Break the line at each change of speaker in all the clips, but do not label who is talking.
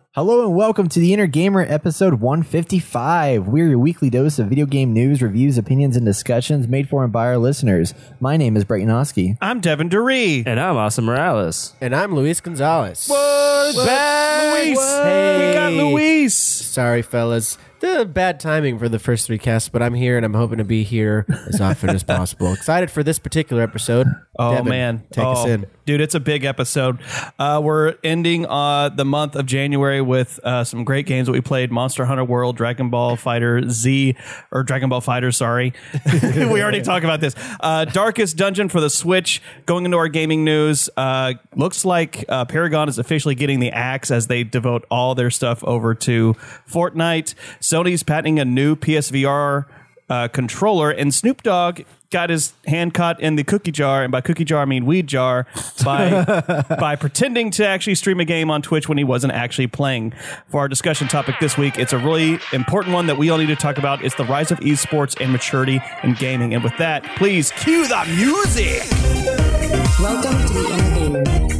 Hello and welcome to the Inner Gamer episode 155. We're your weekly dose of video game news, reviews, opinions, and discussions made for and by our listeners. My name is Brett Yanofsky.
I'm Devin Duree.
And I'm Austin Morales.
And I'm Luis Gonzalez.
What? Luis!
Hey.
We got Luis!
Sorry, fellas. Bad timing for the first three casts, but I'm here and I'm hoping to be here as often as possible. Excited for this particular episode.
Oh,
Devin,
man.
Take us in.
Dude, it's a big episode. We're ending the month of January with some great games that we played. Monster Hunter World, Dragon Ball Fighter Z, or Dragon Ball Fighter, sorry. We already talked about this. Darkest Dungeon for the Switch. Going into our gaming news, looks like Paragon is officially getting the axe as they devote all their stuff over to Fortnite. Sony's patenting a new PSVR controller, and Snoop Dogg got his hand caught in the cookie jar, and by cookie jar I mean weed jar, by pretending to actually stream a game on Twitch when he wasn't actually playing. For our discussion topic this week, it's a really important one that we all need to talk about. It's the rise of esports and maturity in gaming. And with that, please cue the music.
Welcome to the Inner Gamer.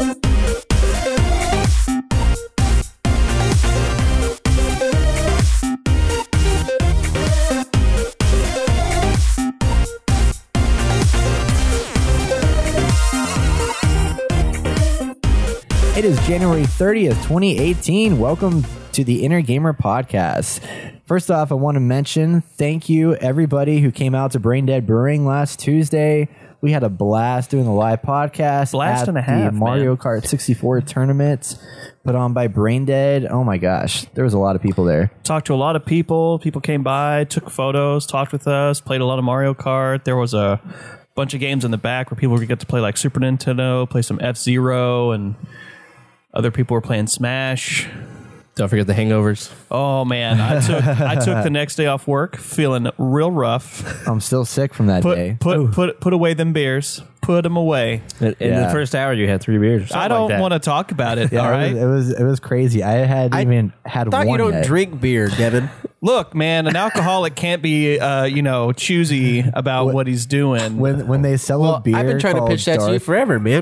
It is January 30th, 2018. Welcome to the Inner Gamer podcast. First off, I want to mention thank you everybody who came out to Brain Dead Brewing last Tuesday. We had a blast doing the live podcast
Blast
at
and a
the
half,
Mario
man.
Kart 64 tournament put on by Brain Dead. Oh my gosh, there was a lot of people there.
Talked to a lot of people. People came by, took photos, talked with us, played a lot of Mario Kart. There was a bunch of games in the back where people could get to play like Super Nintendo, play some F-Zero, and other people were playing Smash.
Don't forget the hangovers.
Oh man, I took the next day off work, feeling real rough.
I'm still sick from that day.
Put away them beers. Put them away.
In
Yeah.
the first hour, you had 3 beers.
I don't want to talk about it.
Yeah,
all right.
it was crazy. I hadn't even had
Thought
one
you don't
yet.
drink beer, Devin.
Look, man, an alcoholic can't be, choosy about what he's doing.
When they sell a beer,
I've been trying to
called
pitch that to you
Darth-
forever, man.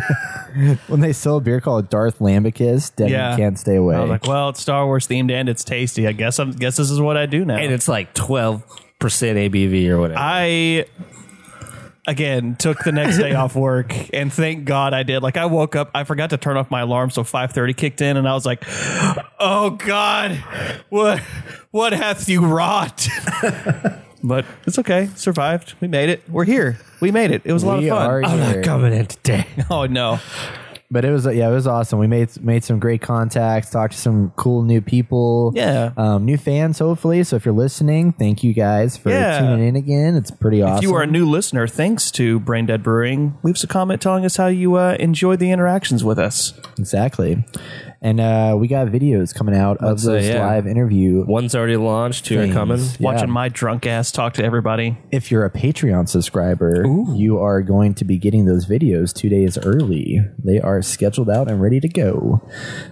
When they sell a beer called Darth Lambicus, Devin can't stay away.
I was like, well, it's Star Wars themed and it's tasty. I guess this is what I do now.
And it's like 12% ABV or whatever.
I again took the next day off work, and thank God I did. Like, I woke up, I forgot to turn off my alarm, so 5:30 kicked in, and I was like, "Oh God, what hath you wrought?" But it's okay, survived. We made it. We're here. We made it. It was a lot of
We
fun.
are
I'm
here.
not coming in today.
Oh no.
But it was awesome. We made some great contacts, talked to some cool new people, new fans hopefully. So if you're listening, thank you guys for tuning in again. It's pretty awesome.
If you are a new listener, thanks to Brain Dead Brewing. Leave us a comment telling us how you enjoyed the interactions with us.
Exactly. And we got videos coming out of those live interview.
One's already launched, 2 are coming.
Yeah.
Watching my drunk ass talk to everybody.
If you're a Patreon subscriber, you are going to be getting those videos 2 days early. They are scheduled out and ready to go.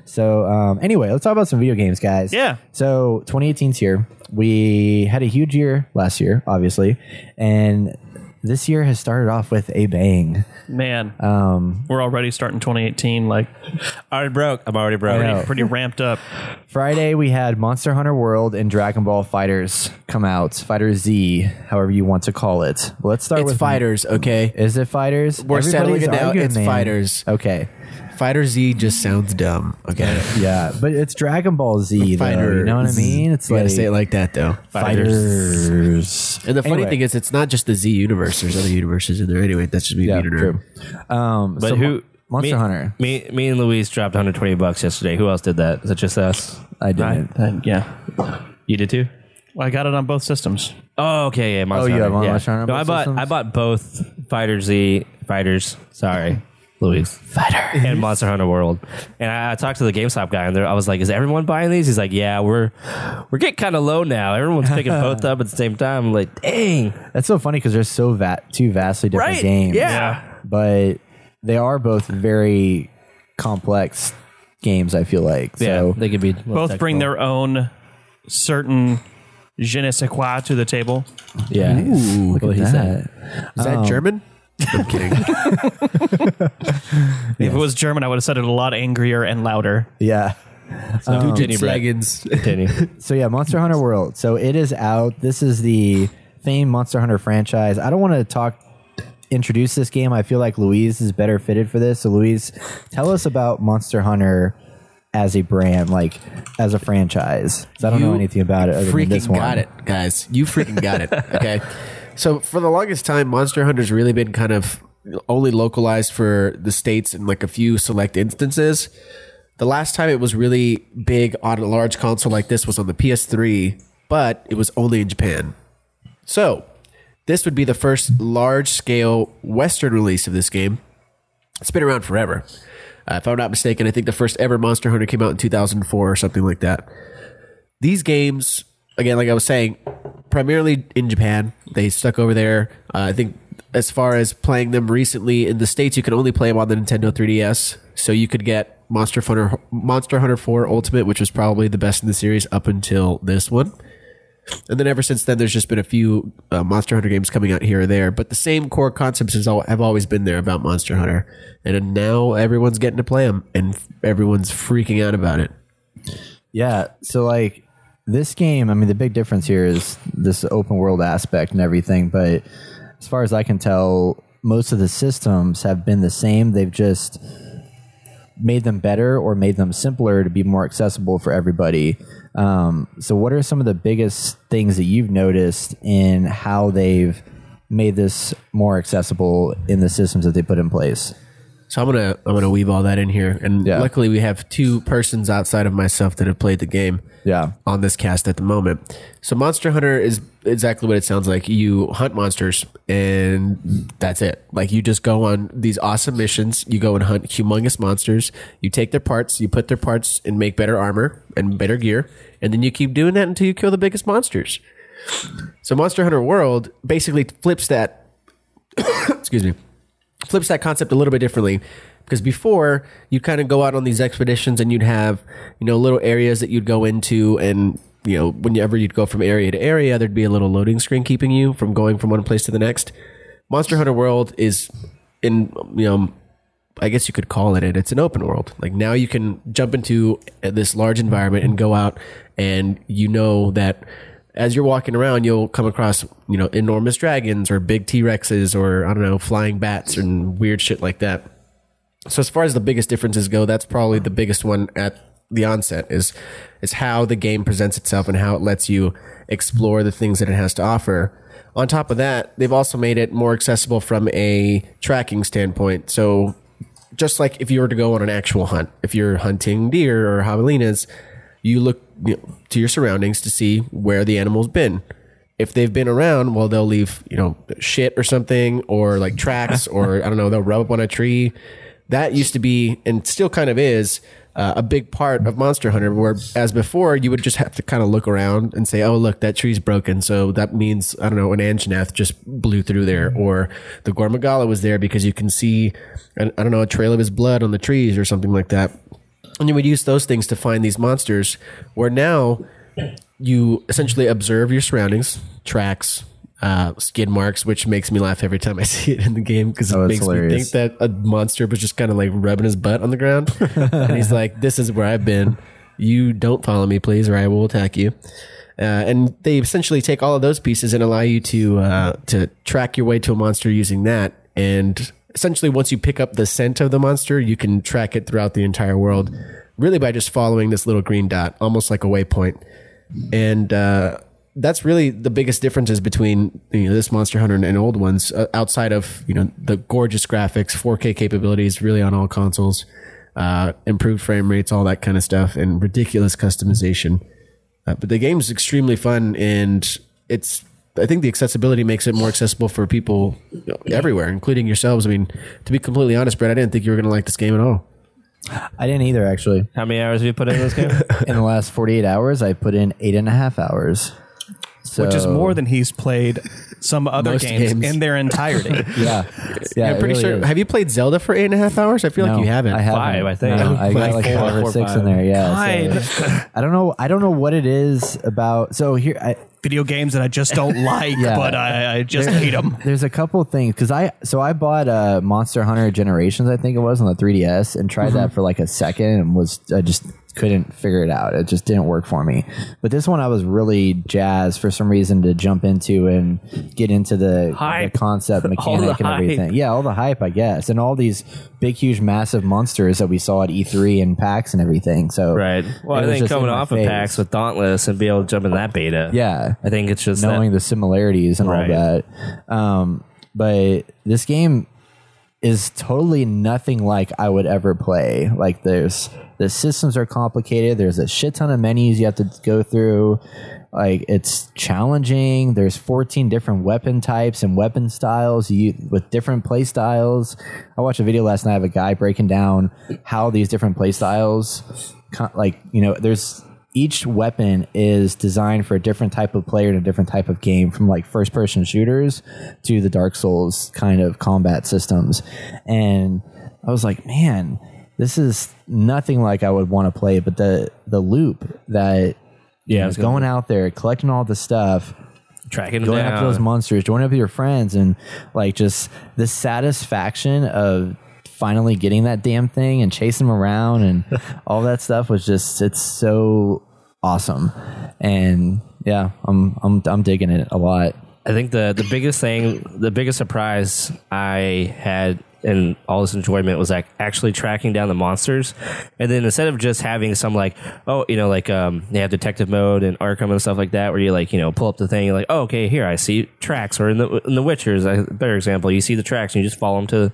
So anyway, let's talk about some video games, guys.
Yeah.
So 2018's here. We had a huge year last year, obviously. And this year has started off with a bang.
Man, we're already starting 2018 like
Already broke. I'm already broke.
I know.
pretty ramped up.
Friday, we had Monster Hunter World and Dragon Ball Fighters come out. Fighter Z, however you want to call it. Well, let's start
It's
with
fighters, okay?
Is it Fighters?
We're settling it now.
arguing,
It's
man.
Fighters.
Okay.
Fighter Z just sounds dumb, okay?
Yeah, but it's Dragon Ball Z, though. You know what I mean? It's
You gotta
like
say it like that, though.
Fighters.
And the funny
Anyway.
thing is, it's not just the Z universe. There's other universes in there anyway. That's just me being a nerd.
True.
But
so
who?
Monster
me,
Hunter.
Me and Luis dropped $120 yesterday. Who else did that? Is it just us?
I didn't.
Yeah.
You did too?
Well, I got it on both systems.
Oh, okay. Yeah. Monster
you have
Hunter.
Monster Hunter on
No,
both systems?
I bought both Fighter Z Fighters. Sorry. Luis. Fighter. And Monster Hunter World. And I talked to the GameStop guy, and I was like, is everyone buying these? He's like, yeah, we're getting kind of low now. Everyone's picking both up at the same time. I'm like, dang.
That's so funny because they're so two vastly different
Right?
games.
Yeah.
But they are both very complex games, I feel like. So
They could be
Both bring their own certain je ne sais quoi to the table.
Yeah.
Ooh, look
What
at
he
that.
said.
Is that German? I'm kidding.
If it was German, I would have said it a lot angrier and louder.
Yeah.
Continue, Brett.
Dragons.
Continue.
So yeah, Monster Hunter World. So it is out. This is the famed Monster Hunter franchise. I don't want to introduce this game. I feel like Louise is better fitted for this. So Louise, tell us about Monster Hunter as a brand, like as a franchise. 'Cause I don't know anything about it other than this
Freaking
one.
got it, guys. You freaking got it. Okay. So for the longest time, Monster Hunter's really been kind of only localized for the States in like a few select instances. The last time it was really big on a large console like this was on the PS3, but it was only in Japan. So this would be the first large-scale Western release of this game. It's been around forever. If I'm not mistaken, I think the first ever Monster Hunter came out in 2004 or something like that. These games, again, like I was saying, primarily in Japan. They stuck over there. I think as far as playing them recently in the States, you can only play them on the Nintendo 3DS. So you could get Monster Hunter 4 Ultimate, which was probably the best in the series up until this one. And then ever since then, there's just been a few Monster Hunter games coming out here or there. But the same core concepts have always been there about Monster Hunter. And now everyone's getting to play them, and everyone's freaking out about it.
Yeah. So like this game, I mean, the big difference here is this open world aspect and everything. But as far as I can tell, most of the systems have been the same. They've just made them better or made them simpler to be more accessible for everybody. So what are some of the biggest things that you've noticed in how they've made this more accessible in the systems that they put in place?
So I'm gonna weave all that in here, and
Yeah.
luckily we have two persons outside of myself that have played the game.
Yeah.
On this cast at the moment. So Monster Hunter is exactly what it sounds like. You hunt monsters, and that's it. Like you just go on these awesome missions. You go and hunt humongous monsters. You take their parts. You put their parts and make better armor and better gear, and then you keep doing that until you kill the biggest monsters. So Monster Hunter World basically flips that. Excuse me. Flips that concept a little bit differently, because before you'd kind of go out on these expeditions and you'd have, little areas that you'd go into, and whenever you'd go from area to area, there'd be a little loading screen keeping you from going from one place to the next. Monster Hunter World is in, I guess you could call it's an open world. Like now you can jump into this large environment and go out, and that as you're walking around, you'll come across, enormous dragons or big T-Rexes or, I don't know, flying bats and weird shit like that. So as far as the biggest differences go, that's probably the biggest one at the onset is how the game presents itself and how it lets you explore the things that it has to offer. On top of that, they've also made it more accessible from a tracking standpoint. So just like if you were to go on an actual hunt, if you're hunting deer or javelinas, you look to your surroundings to see where the animal's been. If they've been around, well, they'll leave, shit or something, or like tracks, or I don't know, they'll rub up on a tree. That used to be, and still kind of is, a big part of Monster Hunter, where as before, you would just have to kind of look around and say, oh, look, that tree's broken. So that means, I don't know, an Anjanath just blew through there, or the Gormagala was there because you can see, I don't know, a trail of his blood on the trees or something like that. And you would use those things to find these monsters, where now you essentially observe your surroundings, tracks, skid marks, which makes me laugh every time I see it in the game, because it makes
hilarious.
me think that a monster was just kind of like rubbing his butt on the ground. And he's like, this is where I've been. You don't follow me, please, or I will attack you. And they essentially take all of those pieces and allow you to track your way to a monster using that. And essentially, once you pick up the scent of the monster, you can track it throughout the entire world, really by just following this little green dot, almost like a waypoint. And that's really the biggest differences between this Monster Hunter and old ones, outside of the gorgeous graphics, 4K capabilities, really on all consoles, improved frame rates, all that kind of stuff, and ridiculous customization. But the game's extremely fun, and I think the accessibility makes it more accessible for people everywhere, including yourselves. I mean, to be completely honest, Brett, I didn't think you were going to like this game at all.
I didn't either, actually.
How many hours have you put in this game?
In the last 48 hours, I put in 8.5 hours. So,
which is more than he's played some other
Most
games
games.
in their entirety.
Yeah. Yeah,
I'm pretty sure. Have you played Zelda for 8.5 hours? I feel like you haven't.
I haven't.
5, I think.
No, I got
Like
like 5 or
4,
6 in
5.
there. Yeah.
God.
So, I don't know what it is about. So here,
Video games that I just don't like,
Yeah.
but I just hate them.
there's a couple things because I bought Monster Hunter Generations, I think it was, on the 3DS, and tried that for like a second and was just couldn't figure it out. It just didn't work for me. But this one I was really jazzed for some reason to jump into and get into the concept, mechanic, and everything. Yeah, all the hype, I guess, and all these big, huge, massive monsters that we saw at E3 and PAX and everything. So
right. Well, I think coming off of PAX with Dauntless and be able to jump in that beta.
Yeah,
I think it's just
knowing the similarities and all that. But this game is totally nothing like I would ever play. Like the systems are complicated. There's a shit ton of menus you have to go through. Like it's challenging. There's 14 different weapon types and weapon styles with different play styles. I watched a video last night of a guy breaking down how these different play styles, there's each weapon is designed for a different type of player and a different type of game, from like first person shooters to the Dark Souls kind of combat systems. And I was like, man, this is nothing like I would want to play. But the loop that going out there, collecting all the stuff,
tracking
going
down
after those monsters, joining up with your friends, and like just the satisfaction of finally getting that damn thing and chasing them around and all that stuff was just, it's so awesome. And yeah, I'm digging it a lot.
I think the biggest surprise I had in all this enjoyment was like actually tracking down the monsters. And then instead of just having some they have detective mode and Arkham and stuff like that, where you pull up the thing, you're like, oh, okay, here I see tracks. Or in the Witchers, a better example, you see the tracks and you just follow them to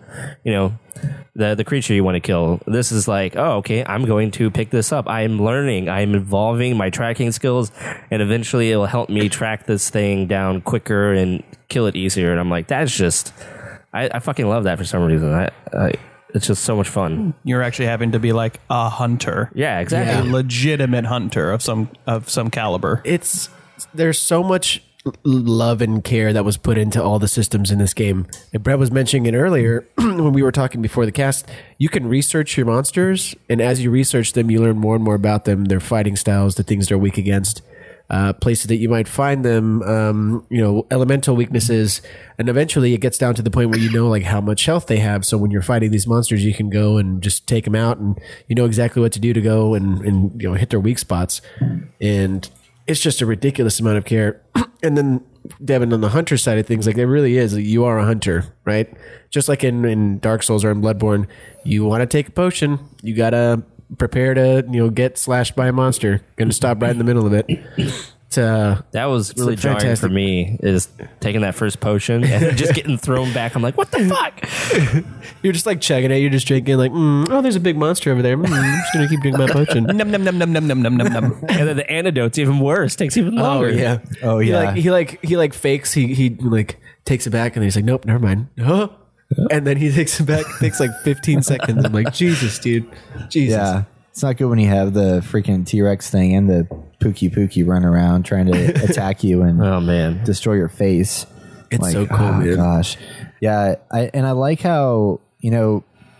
the creature you want to kill. This is like, oh, okay, I'm going to pick this up. I am learning, I am evolving my tracking skills, and eventually it will help me track this thing down quicker and kill it easier. And I'm like, that's just, I fucking love that for some reason. It's just so much fun.
You're actually having to be like a hunter.
Yeah, exactly.
A legitimate hunter of some caliber.
There's so much love and care that was put into all the systems in this game. And Brett was mentioning it earlier when we were talking before the cast. You can research your monsters, and as you research them, you learn more and more about them, their fighting styles, the things they're weak against, places that you might find them, elemental weaknesses, and eventually it gets down to the point where you know like how much health they have. So when you're fighting these monsters, you can go and just take them out, and you know exactly what to do to go and hit their weak spots. And it's just a ridiculous amount of care. And then Devin, on the hunter side of things, like it really is, you are a hunter, right? Just like in Dark Souls or in Bloodborne, you want to take a potion, you gotta prepare to get slashed by a monster. Going to stop right in the middle of it.
That was really jarring for me, is taking that first potion and just getting thrown back. I'm like, what the fuck?
You're just like checking it. You're just drinking like, oh, there's a big monster over there. I'm just going to keep drinking my potion.
Num, num, num, num, num, num, num, num, num.
And then the antidote's even worse. Takes even longer.
Oh yeah. He fakes. He takes it back and then he's like, nope, never mind. Huh? And then he takes it back. It takes like 15 seconds. I'm like, Jesus, dude. Jesus.
Yeah. It's not good when you have the freaking T-Rex thing and the Pookie run around trying to attack you and
oh man,
destroy your face.
It's so cool, man. Gosh.
Yeah. I like how, you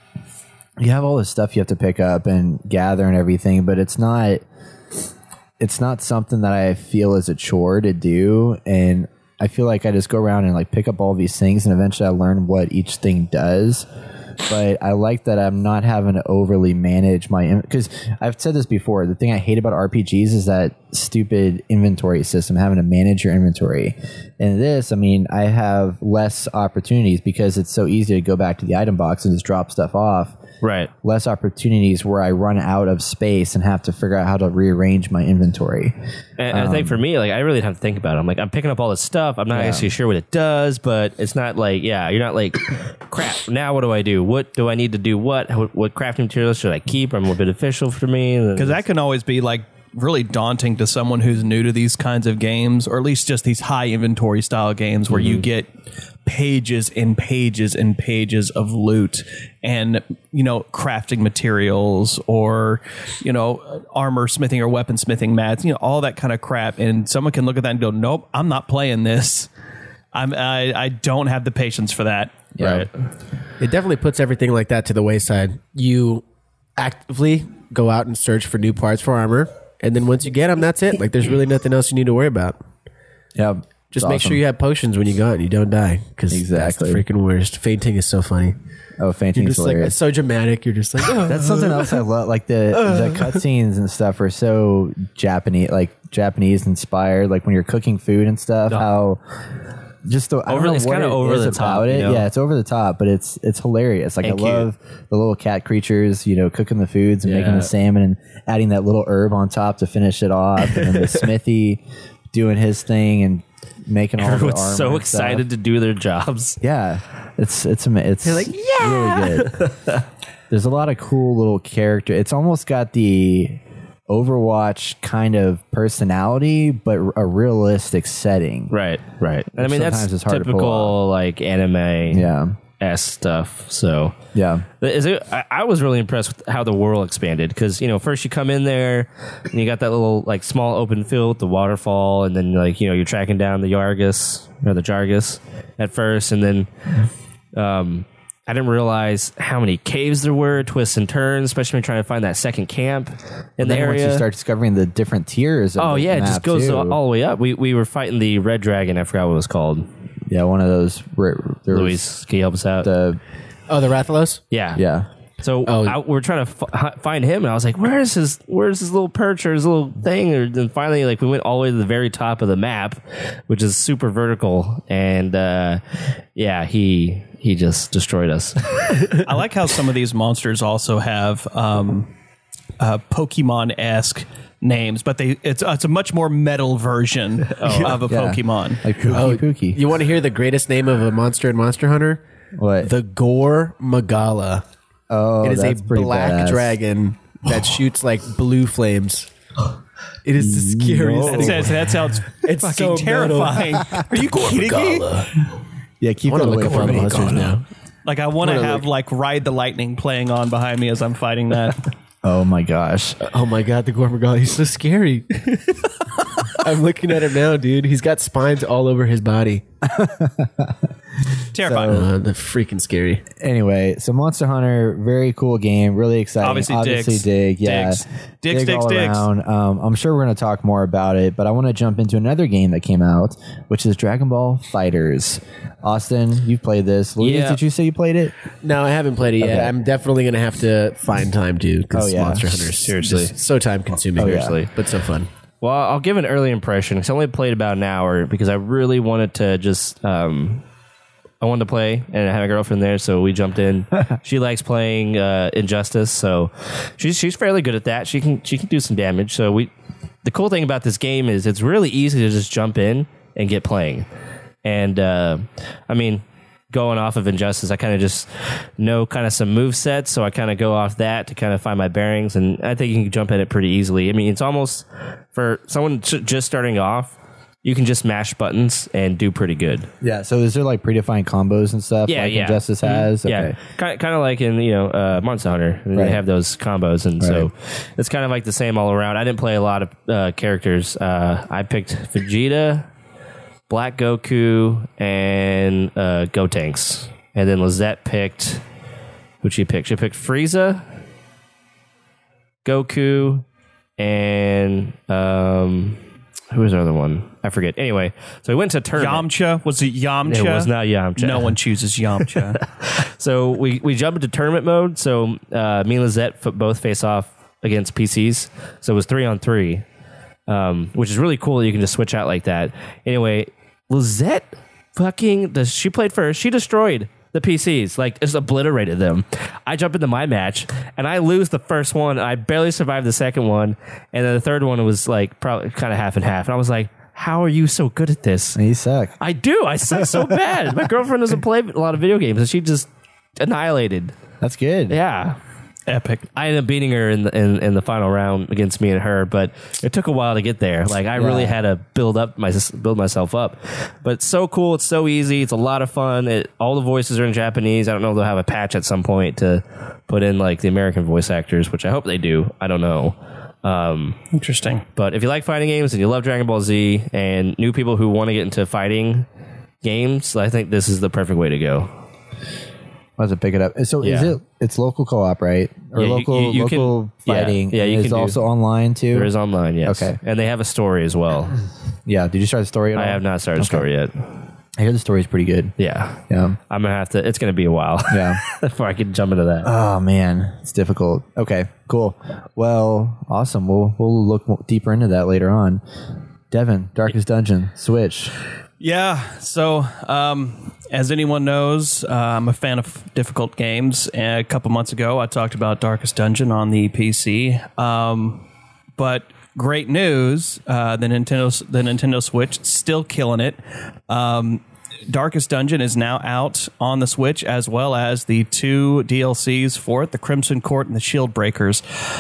have all this stuff you have to pick up and gather and everything, but it's not something that I feel is a chore to do. And I feel like I just go around and like pick up all these things, and eventually I learn what each thing does. But I like that I'm not having to overly manage because I've said this before. The thing I hate about RPGs is that stupid inventory system, having to manage your inventory. In this, I have less opportunities because it's so easy to go back to the item box and just drop stuff off.
Right.
Less opportunities where I run out of space and have to figure out how to rearrange my inventory.
And I think for me, I really have to think about it. I'm picking up all this stuff. I'm not actually sure what it does, but it's not like, you're not like, crap, now what do I do? What do I need to do? What crafting materials should I keep? Are more beneficial for me?
Because that can always be like really daunting to someone who's new to these kinds of games, or at least just these high inventory style games where you get pages and pages and pages of loot and crafting materials or armor smithing or weapon smithing mats, all that kind of crap, and someone can look at that and go, nope, I'm not playing this. I don't have the patience for that.
Yeah.
Right.
It definitely puts everything like that to the wayside. You actively go out and search for new parts for armor, and then once you get them, that's it. Like there's really nothing else you need to worry about.
Yeah.
Just make sure you have potions when you go out and you don't die. Because
Exactly.
that's the freaking worst. Fainting is so funny.
Oh, fainting
You're
is
just like,
hilarious.
it's so dramatic. You're just like, oh.
That's something else I love. Like the cutscenes and stuff are so Japanese inspired. Like when you're cooking food and stuff, how just the I don't know
It's
what
kinda
it
over
is
the
about
top,
it.
you know?
Yeah, it's over the top, but it's hilarious. Like
And
I
cute.
love the little cat creatures. Cooking the foods and making
Yeah.
the salmon and adding that little herb on top to finish it off, and then the smithy doing his thing and making all the
Everyone's
armor
so
and
excited to do their jobs.
yeah, it's like really good. There's a lot of cool little character. It's almost got the Overwatch kind of personality, but a realistic setting.
Right. And I mean,
Sometimes
that's
it's hard to pull
typical like anime
Yeah,
stuff. So
yeah.
I was really impressed with how the world expanded because first you come in there and you got that little like small open field with the waterfall, and then like you're tracking down the Jargus at first, and then I didn't realize how many caves there were, twists and turns, especially when trying to find that second camp in the
Then once
area.
you start discovering the different tiers. Of
Oh
the
yeah, it
map
just goes
too.
all the way up. We were fighting the red dragon. I forgot what it was called.
Yeah, one of those. There was
Luis, can you help us out?
the
Oh, the Rathalos?
yeah.
yeah.
So we're trying to find him, and I was like, "Where's his little perch or his little thing?" And then finally, like we went all the way to the very top of the map, which is super vertical, and he just destroyed us.
I like how some of these monsters also have Pokemon-esque names, but it's a much more metal version of a Pokemon.
Like Pookie.
You want to hear the greatest name of a monster in Monster Hunter?
What?
The Gore Magala.
Oh,
It is
that's
a
pretty
black
badass.
dragon that shoots like blue flames. It is the scariest thing.
That sounds
It's
fucking
so metal.
terrifying. Are you kidding me?
Yeah, keep
I want
that
to look
away
up
from
our
me.
monsters now.
Like I want to have like Ride the Lightning playing on behind me as I'm fighting that.
Oh my gosh.
Oh my god, the Gore Magala, he's so scary. I'm looking at him now, dude. He's got spines all over his body.
Terrifying.
The freaking scary.
Anyway, so Monster Hunter, very cool game, really exciting.
Obviously
Dig, yeah,
Digs.
all around. I'm sure we're going to talk more about it, but I want to jump into another game that came out, which is Dragon Ball Fighters. Austin, you've played this. Louise,
Yeah.
did you say you played it?
No, I haven't played it yet.
Okay.
I'm definitely going to have to find time to because
Oh, yeah.
Monster Hunter is
Seriously.
just so time consuming.
yeah.
Seriously.
But so fun.
Well, I'll give an early impression because I only played about an hour because I really wanted to just I wanted to play, and I had a girlfriend there, so we jumped in. She likes playing Injustice, so she's fairly good at that. She can do some damage. So the cool thing about this game is it's really easy to just jump in and get playing. And I mean, going off of Injustice, I kind of just know kind of some move sets, so I kind of go off that to kind of find my bearings, and I think you can jump in it pretty easily. I mean, it's almost for someone just starting off. You can just mash buttons and do pretty good.
Yeah. So is there like predefined combos and stuff?
Yeah,
like
yeah.
Injustice has. Okay.
Yeah, kind of like in Monster Hunter,
Right.
they have those combos, and so it's kind of like the same all around. I didn't play a lot of characters. I picked Vegeta, Black Goku, and Gotenks, and then Lizette picked. Who'd she pick? She picked Frieza, Goku, and who was the other one? I forget. Anyway, so we went to tournament.
Yamcha? Was it Yamcha?
It was not Yamcha.
No one chooses Yamcha.
So we jumped into tournament mode. So me and Lizette both face off against PCs. So it was 3-on-3, which is really cool that you can just switch out like that. Anyway, Lizette she played first. She destroyed the PCs, like just obliterated them. I jump into my match and I lose the first one. I barely survived the second one, and then the third one was like probably kind of half and half. And I was like, "How are you so good at this?"
You suck.
I do. I suck so bad. My girlfriend doesn't play a lot of video games, and she just annihilated.
That's good.
Yeah.
Epic.
I ended up beating her in the final round against me and her, but it took a while to get there. Like I really had to build myself up. But it's so cool. It's so easy. It's a lot of fun. All the voices are in Japanese. I don't know if they'll have a patch at some point to put in like the American voice actors, which I hope they do. I don't know.
Interesting.
But if you like fighting games and you love Dragon Ball Z and new people who want to get into fighting games, I think this is the perfect way to go.
I'll have to pick it up. So
Yeah.
it's local co-op, right? Or
Yeah, you
local
can-
fighting.
yeah, you
and
can
it's
do-
also online too.
There is online, yes.
Okay.
And they have a story as well.
Yeah. Did you start the story at all?
I have not started the story yet.
I hear the story's pretty good.
Yeah.
Yeah.
I'm going to have to, it's going to be a while.
Yeah.
before I can jump into that.
Oh man, it's difficult. Okay, cool. Well, awesome. We'll look deeper into that later on. Devin, Darkest Dungeon, Switch.
Yeah. So, as anyone knows, I'm a fan of difficult games. And a couple months ago, I talked about Darkest Dungeon on the PC. But great news, the Nintendo Switch still killing it. Darkest Dungeon is now out on the Switch, as well as the 2 DLCs for it, the Crimson Court and the Shield Breakers.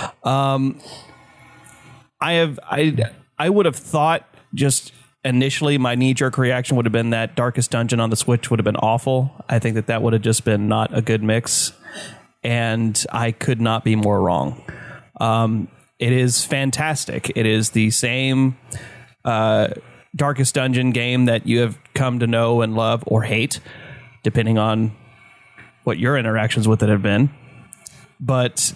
I would have thought, just initially, my knee-jerk reaction would have been that Darkest Dungeon on the Switch would have been awful. I think that would have just been not a good mix, and I could not be more wrong. It is fantastic. It is the same Darkest Dungeon game that you have come to know and love or hate, depending on what your interactions with it have been. But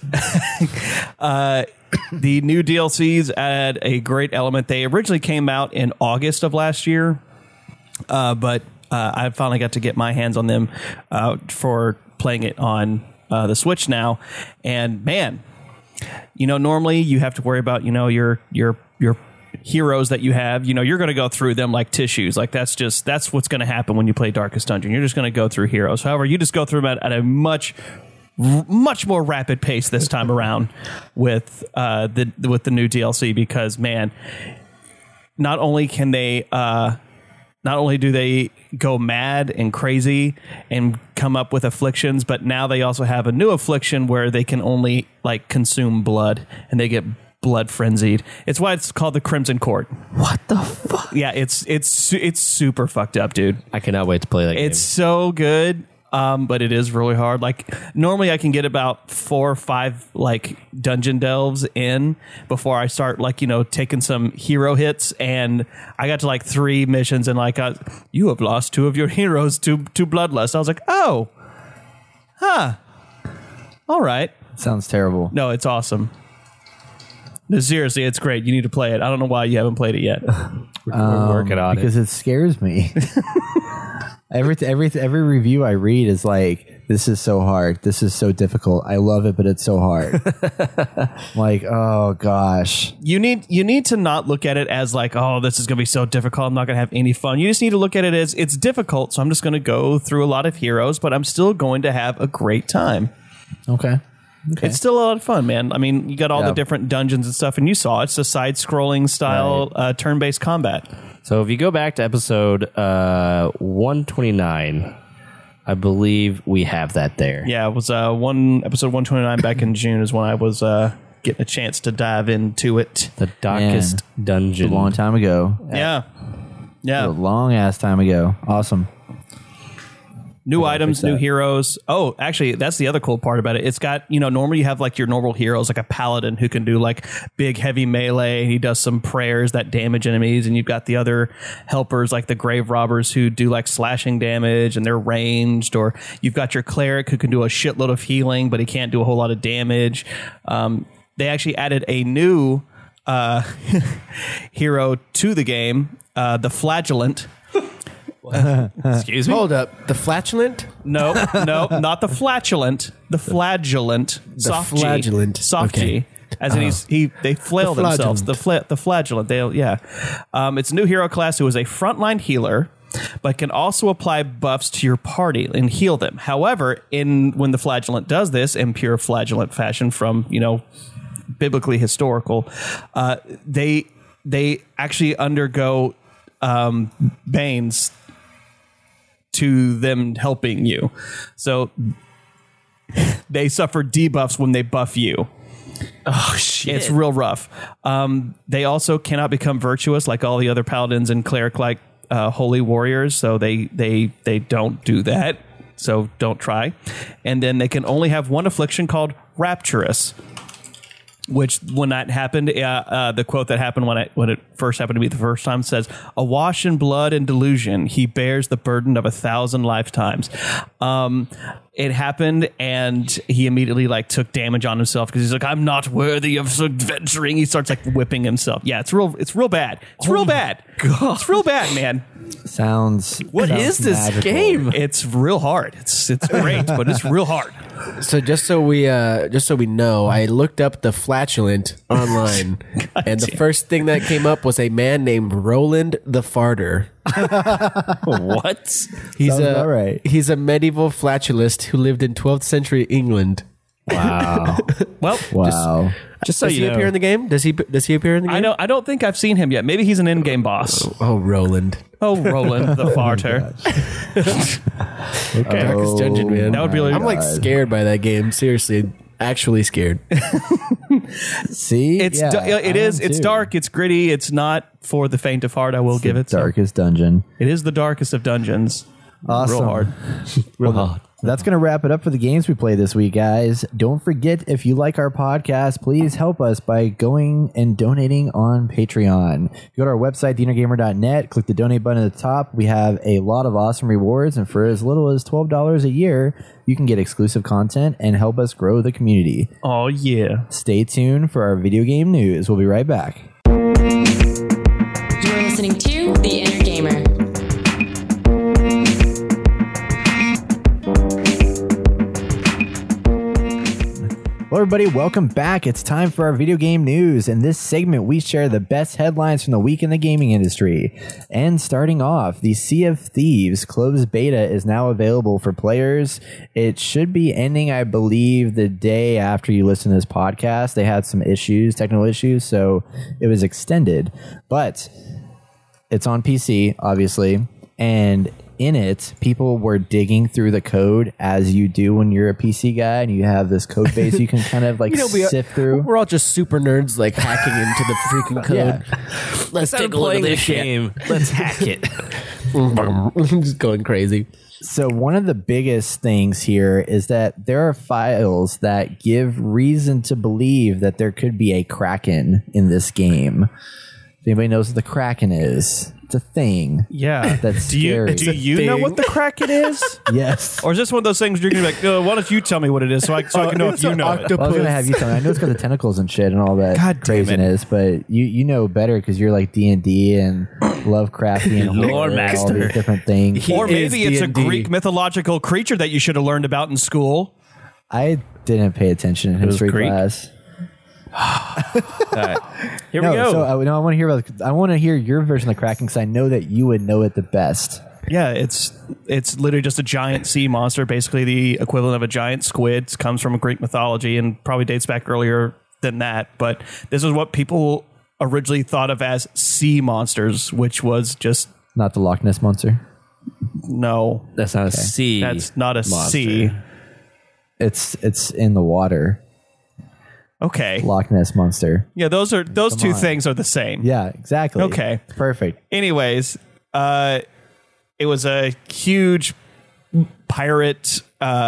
the new DLCs add a great element. They originally came out in August of last year, but I finally got to get my hands on them for playing it on the Switch now. And man, normally you have to worry about, your heroes that you have. You're going to go through them like tissues. Like that's what's going to happen when you play Darkest Dungeon. You're just going to go through heroes. However, you just go through them at a much more rapid pace this time around with the new DLC, because man, not only do they go mad and crazy and come up with afflictions, but now they also have a new affliction where they can only consume blood, and they get blood frenzied. It's why it's called the Crimson Court.
What the fuck?
Yeah, it's super fucked up, dude.
I cannot wait to play that game.
It's so good. But it is really hard. Normally I can get about 4 or 5 dungeon delves in before I start taking some hero hits, and I got to 3 missions and you have lost 2 of your heroes to bloodlust. I was like, oh, huh, all right.
Sounds terrible.
No, it's awesome. No, seriously, it's great. You need to play it. I don't know why you haven't played it yet.
We're working on
because it scares me. Every review I read is this is so hard. This is so difficult. I love it, but it's so hard. Oh gosh.
You need to not look at it as oh, this is going to be so difficult, I'm not going to have any fun. You just need to look at it as it's difficult, so I'm just going to go through a lot of heroes, but I'm still going to have a great time.
Okay.
It's still a lot of fun, man. I mean, you got all the different dungeons and stuff, and you saw it's a side-scrolling style turn-based combat.
So if you go back to episode 129, I believe we have that there.
Yeah, it was episode 129 back in June is when I was getting a chance to dive into it.
The Darkest Dungeon.
A long time ago.
Yeah.
A long ass time ago. Awesome.
New items, new heroes. Oh, actually, that's the other cool part about it. It's got, normally you have your normal heroes, like a paladin who can do big heavy melee. He does some prayers that damage enemies. And you've got the other helpers, like the grave robbers, who do slashing damage and they're ranged. Or you've got your cleric who can do a shitload of healing, but he can't do a whole lot of damage. They actually added a new hero to the game, the Flagellant.
Excuse me?
Hold up. The flatulent?
No, not the flatulent. The flagellant. Soft G.
flagellant.
Soft G.
Okay.
As in they flail
The
themselves.
flagellant.
The flagellant. It's a new hero class who is a frontline healer, but can also apply buffs to your party and heal them. However, when the flagellant does this in pure flagellant fashion from biblically historical, they actually undergo banes to them helping you. So they suffer debuffs when they buff you.
Oh, shit.
It's real rough. They also cannot become virtuous like all the other paladins and cleric holy warriors. So they don't do that. So don't try. And then they can only have one affliction called rapturous, which when that happened, the quote that happened when it first happened to me the first time says, "Awash in blood and delusion, he bears the burden of 1,000 lifetimes." it happened, and he immediately like took damage on himself because he's like, I'm not worthy of adventuring. He starts like whipping himself. Yeah, it's real bad. It's real bad. It's real bad, man.
Sounds.
What
sounds
is this
magical.
game?
It's real hard. It's great, but it's real hard.
So just so we know, I looked up the flatulent online, and the first thing that came up was a man named Roland the Farter.
What?
He's
Sounds about right.
He's a medieval flatulist who lived in 12th century England.
Wow.
Well,
Wow.
Just so
Does he
you know.
appear in the game? Does he appear in the game?
I don't think I've seen him yet. Maybe he's an in-game boss.
Oh, Roland.
Oh, Roland the farter. Okay.
Darkest Dungeon, man.
That would be like-
I'm like scared by that game. Seriously, actually scared.
See,
It's
Yeah,
it
I
is
am
it's
too.
dark, it's gritty, it's not for the faint of heart. I will give it. So.
Darkest Dungeon.
It is the darkest of dungeons.
Awesome.
Real hard.
Real hard.
That's going to wrap it up for the games we play this week, guys. Don't forget, if you like our podcast, please help us by going and donating on Patreon. Go to our website, theinnergamer.net, click the donate button at the top. We have a lot of awesome rewards, and for as little as $12 a year, you can get exclusive content and help us grow the community.
Oh yeah.
Stay tuned for our video game news. We'll be right back.
You're listening to The Inner Gamer.
Hello, everybody. Welcome back. It's time for our video game news. In this segment, we share the best headlines from the week in the gaming industry. And starting off, the Sea of Thieves closed beta is now available for players. It should be ending, I believe, the day after you listen to this podcast. They had some issues, technical issues, so it was extended. But it's on PC, obviously, and in it, people were digging through the code as you do when you're a PC guy and you have this code base you can kind of like sift through.
We're all just super nerds, like hacking into the freaking code.
Yeah.
Let's
Instead of playing this game, let's hack it.
Just going crazy.
So one of the biggest things here is that there are files that give reason to believe that there could be a Kraken in this game. If anybody knows what the Kraken is, it's a thing.
Yeah.
That's
do you
scary.
do you know what the Kraken is?
Yes.
Or is this one of those things you're gonna be like, why don't you tell me what it is so I can know if you know it?
Well, I was gonna have you tell me. I know it's got the tentacles and shit and all that
God damn it.
craziness, but you know better because you're like D&D and Lovecraftian
Lore
horror and all
master.
these different things.
He
Or
is
maybe it's a
D&D.
Greek mythological creature that you should have learned about in school.
I didn't pay attention in
was
history
Greek?
class.
Here
No,
we go.
so I want to hear about. I want to hear your version of the Kraken because I know that you would know it the best.
Yeah, it's literally just a giant sea monster, basically the equivalent of a giant squid. It comes from Greek mythology and probably dates back earlier than that. But this is what people originally thought of as sea monsters, which was just
Not the Loch Ness monster.
no.
That's not a sea.
That's not a
monster.
sea.
It's in the water.
Okay.
Loch Ness monster.
Yeah, those two things are the same.
Yeah, exactly.
Okay.
Perfect.
Anyways, it was a huge pirate,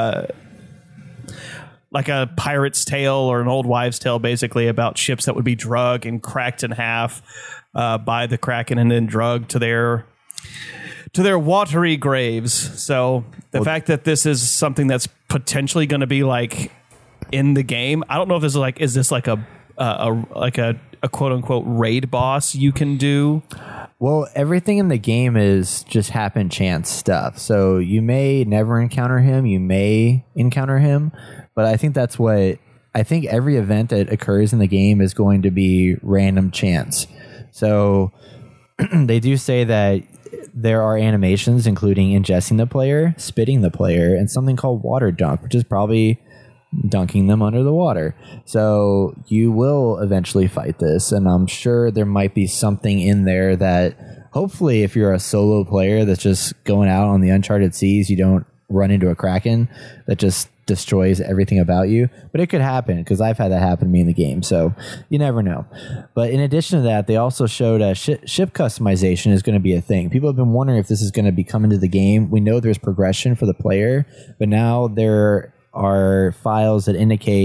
like a pirate's tale or an old wives' tale, basically about ships that would be drugged and cracked in half by the Kraken and then drugged to their watery graves. So the fact that this is something that's potentially going to be like in the game, I don't know if this is this like a quote unquote raid boss you can do.
Well, everything in the game is just happen chance stuff. So you may never encounter him. You may encounter him. But I think that's what I think every event that occurs in the game is going to be random chance. So they do say that there are animations, including ingesting the player, spitting the player, and something called water dunk, which is probably dunking them under the water. So you will eventually fight this, and I'm sure there might be something in there that hopefully if you're a solo player that's just going out on the uncharted seas, you don't run into a Kraken that just destroys everything about you. But it could happen because I've had that happen to me in the game, so you never know. But in addition to that, they also showed ship customization is going to be a thing. People have been wondering if this is going to be coming to the game. We know there's progression for the player, but now there are files that indicate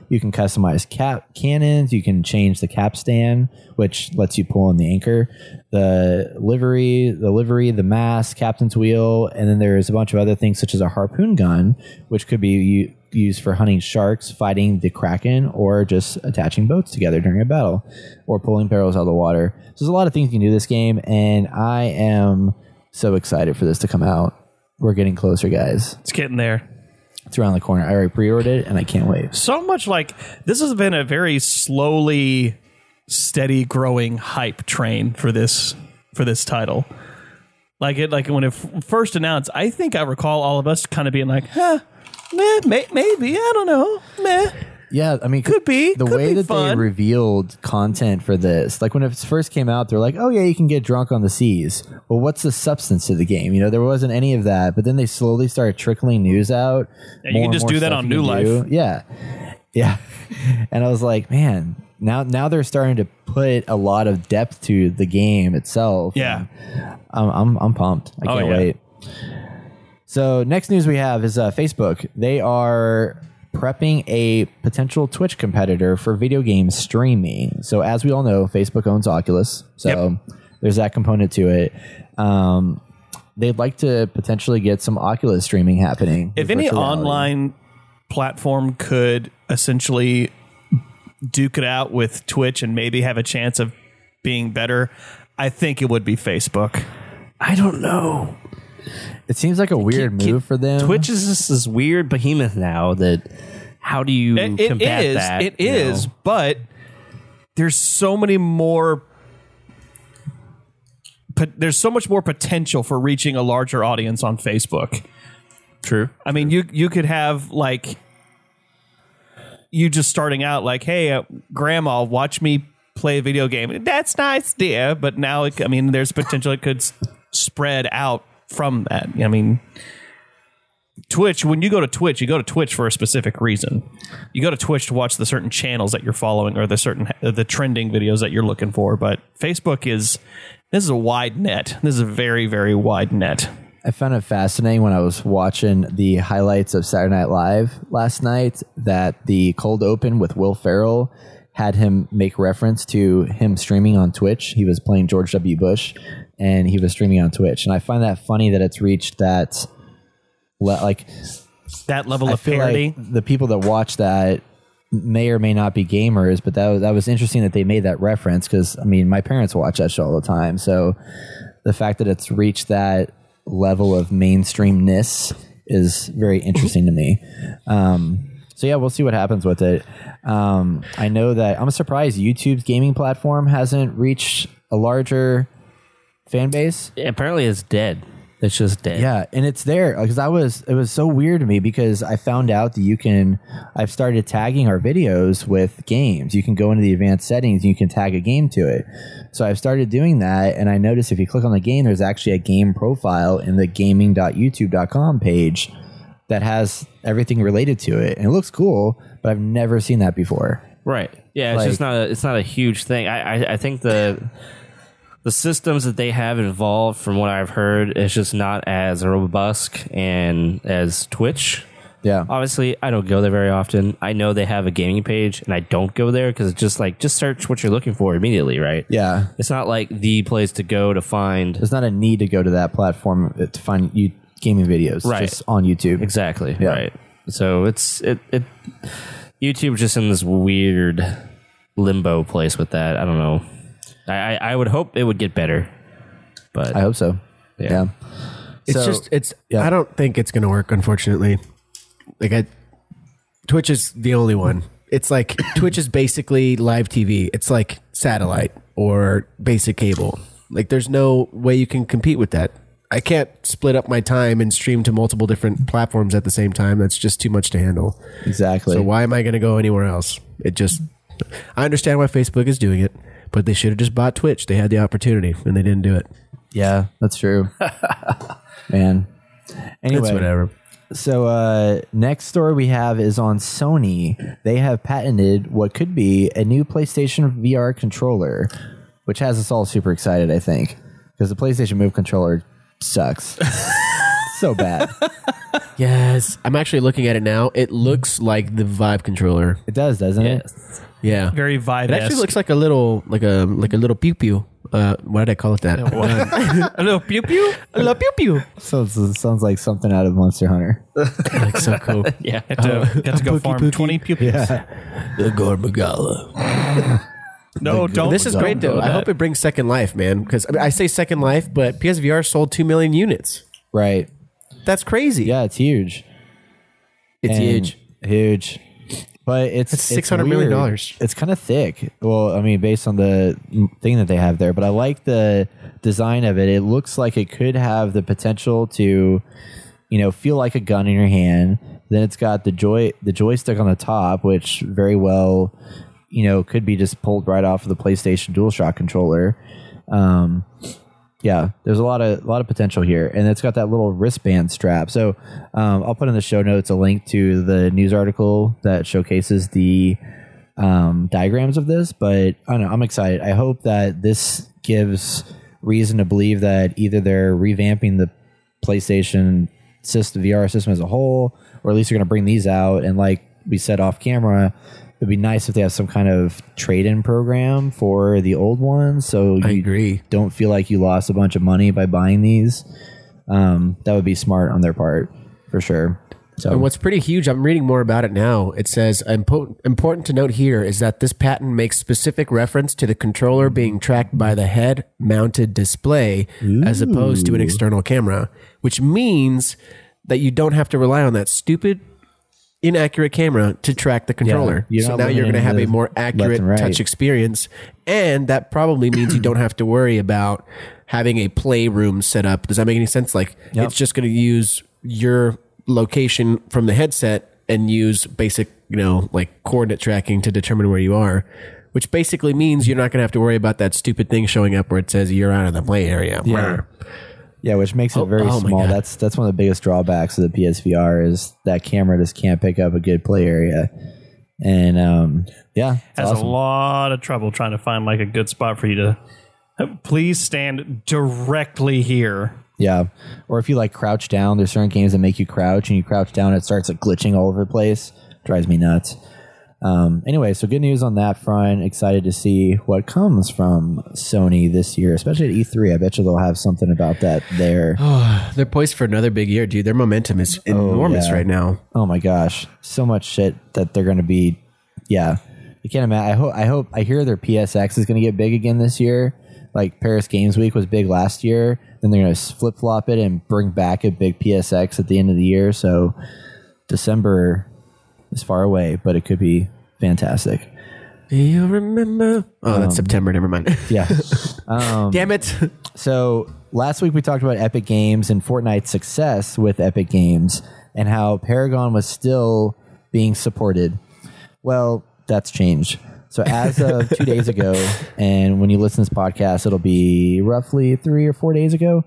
You can customize cannons. You can change the capstan, which lets you pull in the anchor, the livery, the mast, captain's wheel, and then there's a bunch of other things such as a harpoon gun, which could be used for hunting sharks, fighting the kraken, or just attaching boats together during a battle, or pulling barrels out of the water. So there's a lot of things you can do this game, and I am so excited for this to come out. We're getting closer, guys.
It's getting there.
It's around the corner. I already pre-ordered it, and I can't wait.
So much like this has been a very slowly, steady growing hype train for this title. Like when it first announced, I think I recall all of us kind of being like, maybe, I don't know, meh.
Yeah, I mean,
Could be.
The
Could
way
be
that
fun.
they revealed content for this, like when it first came out, they're like, oh yeah, you can get drunk on the seas. Well, what's the substance of the game? You know, there wasn't any of that, but then they slowly started trickling news out.
Yeah, you can just do that on New Life.
Yeah. And I was like, man, now they're starting to put a lot of depth to the game itself.
Yeah.
I'm pumped. I can't wait. So next news we have is Facebook. They are prepping a potential Twitch competitor for video game streaming. So as we all know, Facebook owns Oculus. So there's that component to it. They'd like to potentially get some Oculus streaming happening.
If any online platform could essentially duke it out with Twitch and maybe have a chance of being better, I think it would be Facebook.
I don't know.
It seems like a weird move for them.
Twitch is just this weird behemoth now that how do you combat that?
It is, but there's so many more. There's so much more potential for reaching a larger audience on Facebook.
True.
I mean, you could have like you just starting out like, hey, grandma, watch me play a video game. That's nice, dear. But now, there's potential it could spread out from that. I mean, Twitch, when you go to Twitch for a specific reason. You go to Twitch to watch the certain channels that you're following or the trending videos that you're looking for. But Facebook this is a wide net. This is a very, very wide net.
I found it fascinating when I was watching the highlights of Saturday Night Live last night that the cold open with Will Ferrell had him make reference to him streaming on Twitch. He was playing George W. Bush, and he was streaming on Twitch. And I find that funny that it's reached that,
that level
I
of
feel
parody.
like the people that watch that may or may not be gamers, but that was interesting that they made that reference because, my parents watch that show all the time. So the fact that it's reached that level of mainstreamness is very interesting to me. So yeah, we'll see what happens with it. I know that I'm surprised YouTube's gaming platform hasn't reached a larger fan base.
Yeah, apparently it's dead. It's just dead.
Yeah, and it's there because it was so weird to me because I found out that I've started tagging our videos with games. You can go into the advanced settings and you can tag a game to it. So I've started doing that, and I noticed if you click on the game, there's actually a game profile in the gaming.youtube.com page that has everything related to it, and it looks cool, but I've never seen that before.
Right. Yeah, it's just not a huge thing. I think the systems that they have involved, from what I've heard, is just not as robust and as Twitch.
Yeah.
Obviously, I don't go there very often. I know they have a gaming page, and I don't go there because it's just search what you're looking for immediately, right?
Yeah.
It's not like the place to go to find.
There's not a need to go to that platform to find gaming videos.
Right.
Just on YouTube.
Exactly.
Yeah.
Right. So it's YouTube just in this weird limbo place with that. I don't know. I would hope it would get better, but
I hope so. Yeah.
I don't think it's going to work, unfortunately. Twitch is the only one. It's like Twitch is basically live TV. It's like satellite or basic cable. Like there's no way you can compete with that. I can't split up my time and stream to multiple different platforms at the same time. That's just too much to handle.
Exactly.
So why am I going to go anywhere else? I understand why Facebook is doing it, but they should have just bought Twitch. They had the opportunity and they didn't do it.
Yeah, that's true. Man. Anyway,
It's whatever.
So next story we have is on Sony. They have patented what could be a new PlayStation VR controller, which has us all super excited, I think, because the PlayStation Move controller sucks. So bad.
Yes. I'm actually looking at it now. It looks like the Vive controller.
It does, doesn't it?
Yeah.
Very
It
Vive-esque.
actually looks like a little pew pew. Why did I call it that?
a little pew pew.
A little pew pew.
So it sounds like something out of Monster Hunter.
Like so cool.
Yeah.
Got to go farm 20 pew pews.
The Gormagala.
No, don't.
This is
don't
great
do
though. I
that.
hope it brings Second Life, man. Because I say Second Life, but PSVR sold 2 million units.
Right.
That's crazy.
Yeah, it's huge.
It's
And
huge.
Huge. But it's
$600 million.
weird. It's kind of thick. Well, I mean, based on the thing that they have there, but I like the design of it. It looks like it could have the potential to, feel like a gun in your hand. Then it's got the joystick on the top, which very well, could be just pulled right off of the PlayStation DualShock controller. Yeah, there's a lot of potential here, and it's got that little wristband strap. So I'll put in the show notes a link to the news article that showcases the diagrams of this. But I don't know, I'm excited. I hope that this gives reason to believe that either they're revamping the PlayStation system, VR system as a whole, or at least they're going to bring these out. And like we said off camera, it'd be nice if they have some kind of trade-in program for the old ones, so
I
you
agree.
don't feel like you lost a bunch of money by buying these. That would be smart on their part, for sure. So
And what's pretty huge, I'm reading more about it now. It says, important to note here is that this patent makes specific reference to the controller being tracked by the head-mounted display as opposed to an external camera, which means that you don't have to rely on that stupid, inaccurate camera to track the controller.
you're
So
not
now you're going to have a
limited
more
left
accurate
and right.
touch experience, and that probably means you don't have to worry about having a playroom set up. Does that make any sense? Like,
Yep.
it's just going to use your location from the headset and use basic, like coordinate tracking to determine where you are, which basically means you're not going to have to worry about that stupid thing showing up where it says you're out of the play area.
Yeah, which makes it very
oh my
small.
God.
That's one of the biggest drawbacks of the PSVR is that camera just can't pick up a good play area. And yeah, it's
Has
awesome.
a lot of trouble trying to find like a good spot for you to please stand directly here.
Yeah. Or if you like crouch down, there's certain games that make you crouch, and you crouch down, it starts like glitching all over the place. Drives me nuts. Anyway, so good news on that front. Excited to see what comes from Sony this year, especially at E3. I bet you they'll have something about that there.
They're poised for another big year, dude. Their momentum is enormous
yeah.
right now.
Oh my gosh, so much shit that they're going to be. Yeah, I can't imagine. I hear their PSX is going to get big again this year. Like Paris Games Week was big last year. Then they're going to flip flop it and bring back a big PSX at the end of the year. So December is far away, but it could be fantastic.
Do you remember? Oh, that's September. Never mind.
Yeah.
Damn it.
So last week we talked about Epic Games and Fortnite's success with Epic Games and how Paragon was still being supported. Well, that's changed. So as of 2 days ago, and when you listen to this podcast, it'll be roughly 3 or 4 days ago,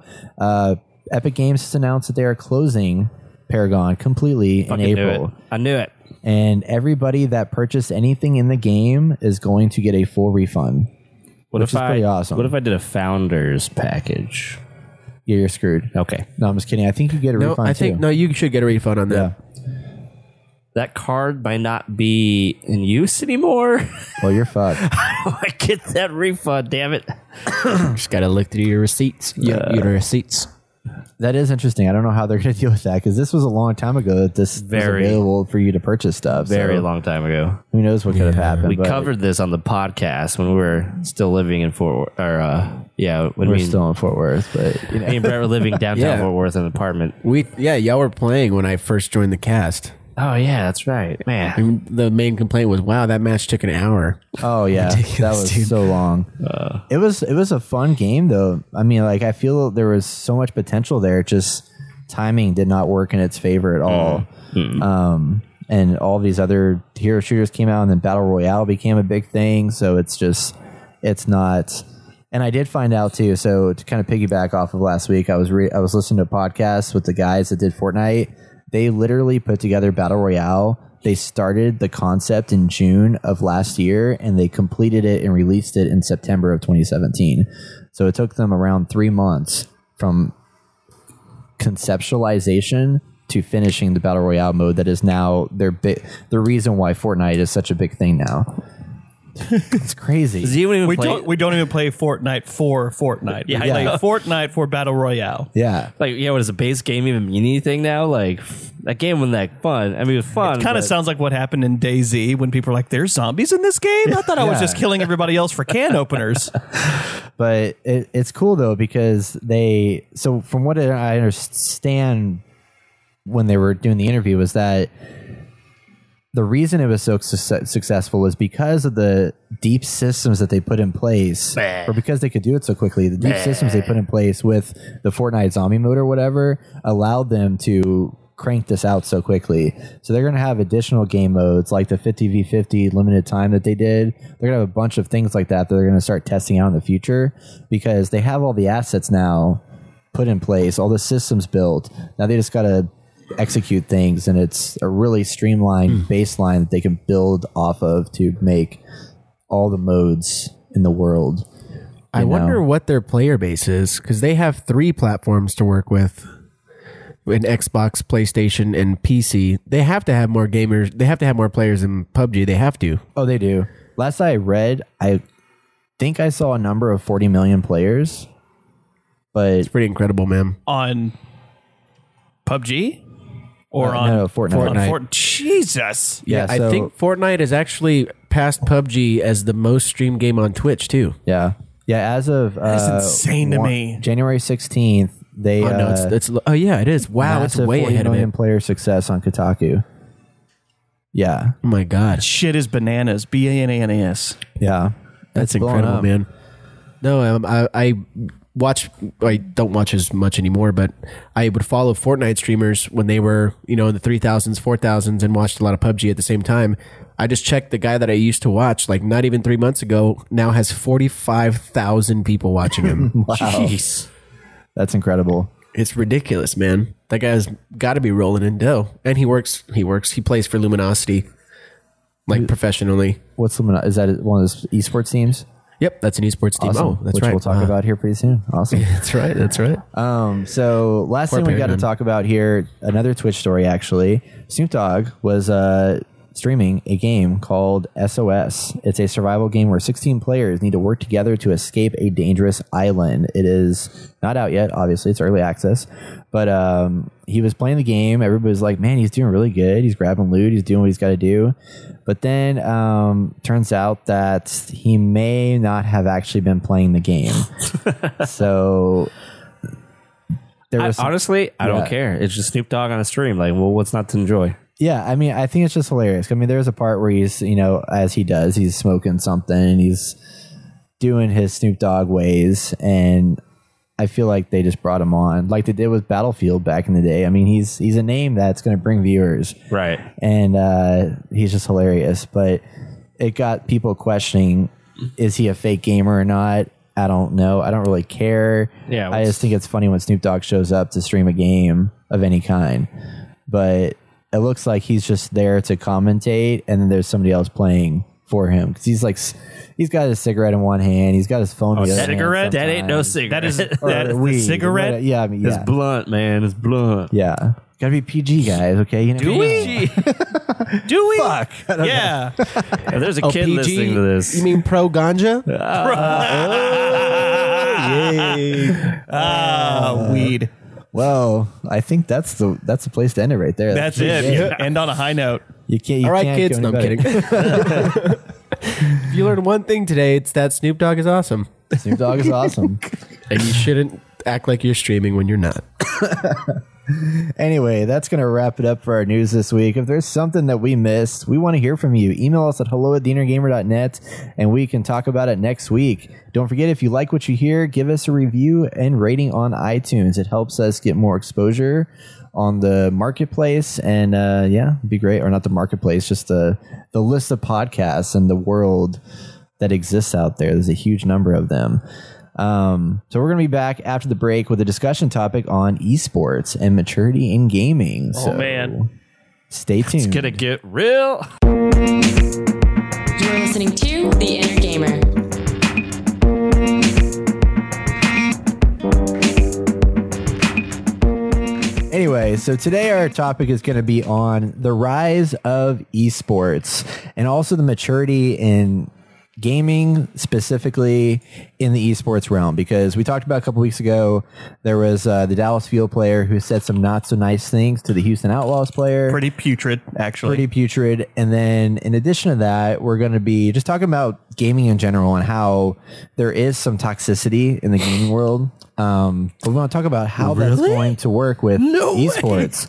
Epic Games has announced that they are closing Paragon completely in April.
I knew it.
And everybody that purchased anything in the game is going to get a full refund.
What
Which
if
is pretty
I?
awesome.
What if I did a founders package?
Yeah, you're screwed.
Okay,
No, I'm just kidding. I think you get a
No,
refund
I think
too.
no. You should get a refund on that.
Yeah.
that card might not be in use anymore.
Well, you're fucked.
I get that refund. Damn it!
Just gotta look through your receipts. Your receipts.
That is interesting. I don't know how they're going to deal with that because this was a long time ago that this was
Very.
available for you to purchase stuff.
Very
so
long time ago.
Who knows what could have happened?
We
but
covered this on the podcast when we were still living in Fort. When
We're
me,
still in Fort Worth, but you know.
me and Brett were living downtown
Yeah.
Fort Worth in an apartment.
Y'all were playing when I first joined the cast.
Oh yeah, that's right, man.
I mean, the main complaint was, "Wow, that match took an hour."
Oh yeah, that
Ridiculous,
was
dude.
so long. It was a fun game though. I mean, like I feel there was so much potential there. Just timing did not work in its favor at all. And all these other hero shooters came out, and then Battle Royale became a big thing. So it's not. And I did find out too. So to kind of piggyback off of last week, I was listening to a podcast with the guys that did Fortnite. They literally put together Battle Royale. They started the concept in June of last year, and they completed it and released it in September of 2017. So it took them around 3 months from conceptualization to finishing the battle royale mode that is now the reason why Fortnite is such a big thing now. It's crazy.
Does anyone even
We
play?
don't even play Fortnite for Fortnite.
Yeah,
we play
yeah.
Fortnite for Battle Royale.
Yeah.
Like, yeah, what does a base game even mean anything now? Like, that game wasn't that fun. I mean, it was fun.
Kind of
but-
sounds like what happened in DayZ when people were like, "There's zombies in this game." I thought I was
Yeah.
just killing everybody else for can openers.
But it's cool though because so from what I understand when they were doing the interview was that the reason it was so successful is because of the deep systems that they put in place, or because they could do it so quickly. The deep systems they put in place with the Fortnite zombie mode or whatever allowed them to crank this out so quickly. So they're going to have additional game modes like the 50v50 limited time that they did. They're going to have a bunch of things like that they're going to start testing out in the future because they have all the assets now put in place, all the systems built. Now they just got to execute things, and it's a really streamlined baseline that they can build off of to make all the modes in the world.
I wonder what their player base is because they have 3 platforms to work with. In Xbox, PlayStation, and PC, they have to have more gamers. They have to have more players in PUBG. They have to.
Oh, they do. Last I read, I think I saw a number of 40 million players, but
It's pretty incredible, man.
On PUBG or on
no, Fortnite.
on Jesus.
yeah,
I
so-
think Fortnite has actually passed PUBG as the most streamed game on Twitch too.
yeah, as of
That's insane to me.
January 16th, they
Oh no, it is. Wow, it's
massive
way
40
ahead of
million
it.
player success on Kotaku. Yeah,
Oh my god,
Shit is bananas. BANANAS.
yeah,
that's
It's blowing
incredible,
up.
man. No, I watch. I don't watch as much anymore, but I would follow Fortnite streamers when they were, in the 3000s, 4000s, and watched a lot of PUBG at the same time. I just checked the guy that I used to watch, like not even 3 months ago, now has 45,000 people watching him.
Wow.
Jeez.
That's incredible.
It's ridiculous, man. That guy's got to be rolling in dough, and he plays for Luminosity, like professionally.
What's is that one of those esports teams?
Yep, that's an esports team.
Awesome.
Oh, that's
Which
right.
we'll talk about here pretty soon. Awesome.
That's right. That's right.
So last
Poor
thing we got to
Paragon.
talk about here, another Twitch story actually. Snoop Dogg was streaming a game called SOS. It's a survival game where 16 players need to work together to escape a dangerous island. It is not out yet, obviously. It's early access. But he was playing the game. Everybody's like, man, he's doing really good. He's grabbing loot. He's doing what he's got to do. But then turns out that he may not have actually been playing the game. So there was
Honestly, I
Yeah.
don't care. It's just Snoop Dogg on a stream. Like, well, what's not to enjoy?
Yeah, I mean, I think it's just hilarious. I mean, there's a part where he's, as he does, he's smoking something and he's doing his Snoop Dogg ways, and I feel like they just brought him on like they did with Battlefield back in the day. I mean, he's a name that's going to bring viewers,
Right.
and he's just hilarious. But it got people questioning, is he a fake gamer or not? I don't know. I don't really care.
Yeah,
I just think it's funny when Snoop Dogg shows up to stream a game of any kind. But it looks like he's just there to commentate, and then there's somebody else playing for him because he's got his cigarette in one hand, he's got his phone in the other
cigarette?
hand
That ain't no
sometimes.
cigarette.
That is
Or
that is
weed.
the cigarette.
Yeah, I mean,
It's
yeah,
blunt, man. It's blunt.
yeah. Gotta be PG, guys. Okay, you know.
Do we? Do we?
Fuck.
Yeah.
If there's a kid
PG?
listening to this,
You mean pro ganja?
Weed.
Well, I think that's the place to end it right there.
That's it.
Yeah.
End on a high note.
You can't. You
All right,
can't
kids.
go
No, I'm
any
kidding.
better.
If you learned one thing today, it's that Snoop Dogg is awesome,
Snoop Dogg is awesome.
and you shouldn't act like you're streaming when you're not.
Anyway, that's going to wrap it up for our news this week. If there's something that we missed, we want to hear from you. Email us at hello@theinnergamer.net, and we can talk about it next week. Don't forget, if you like what you hear, give us a review and rating on iTunes. It helps us get more exposure on the marketplace, and it'd be great. Or not the marketplace, just the list of podcasts and the world that exists out there. There's a huge number of them. So we're going to be back after the break with a discussion topic on esports and maturity in gaming. So
man.
stay tuned.
it's gonna get real.
You're listening to The Inner Gamer.
Anyway, so today our topic is going to be on the rise of esports and also the maturity in gaming, specifically in the esports realm, because we talked about a couple weeks ago, there was the Dallas Field player who said some not so nice things to the Houston Outlaws player.
Pretty putrid, actually.
Pretty putrid. And then in addition to that, we're going to be just talking about gaming in general and how there is some toxicity in the gaming world. But we want to talk about how that's going to work with esports.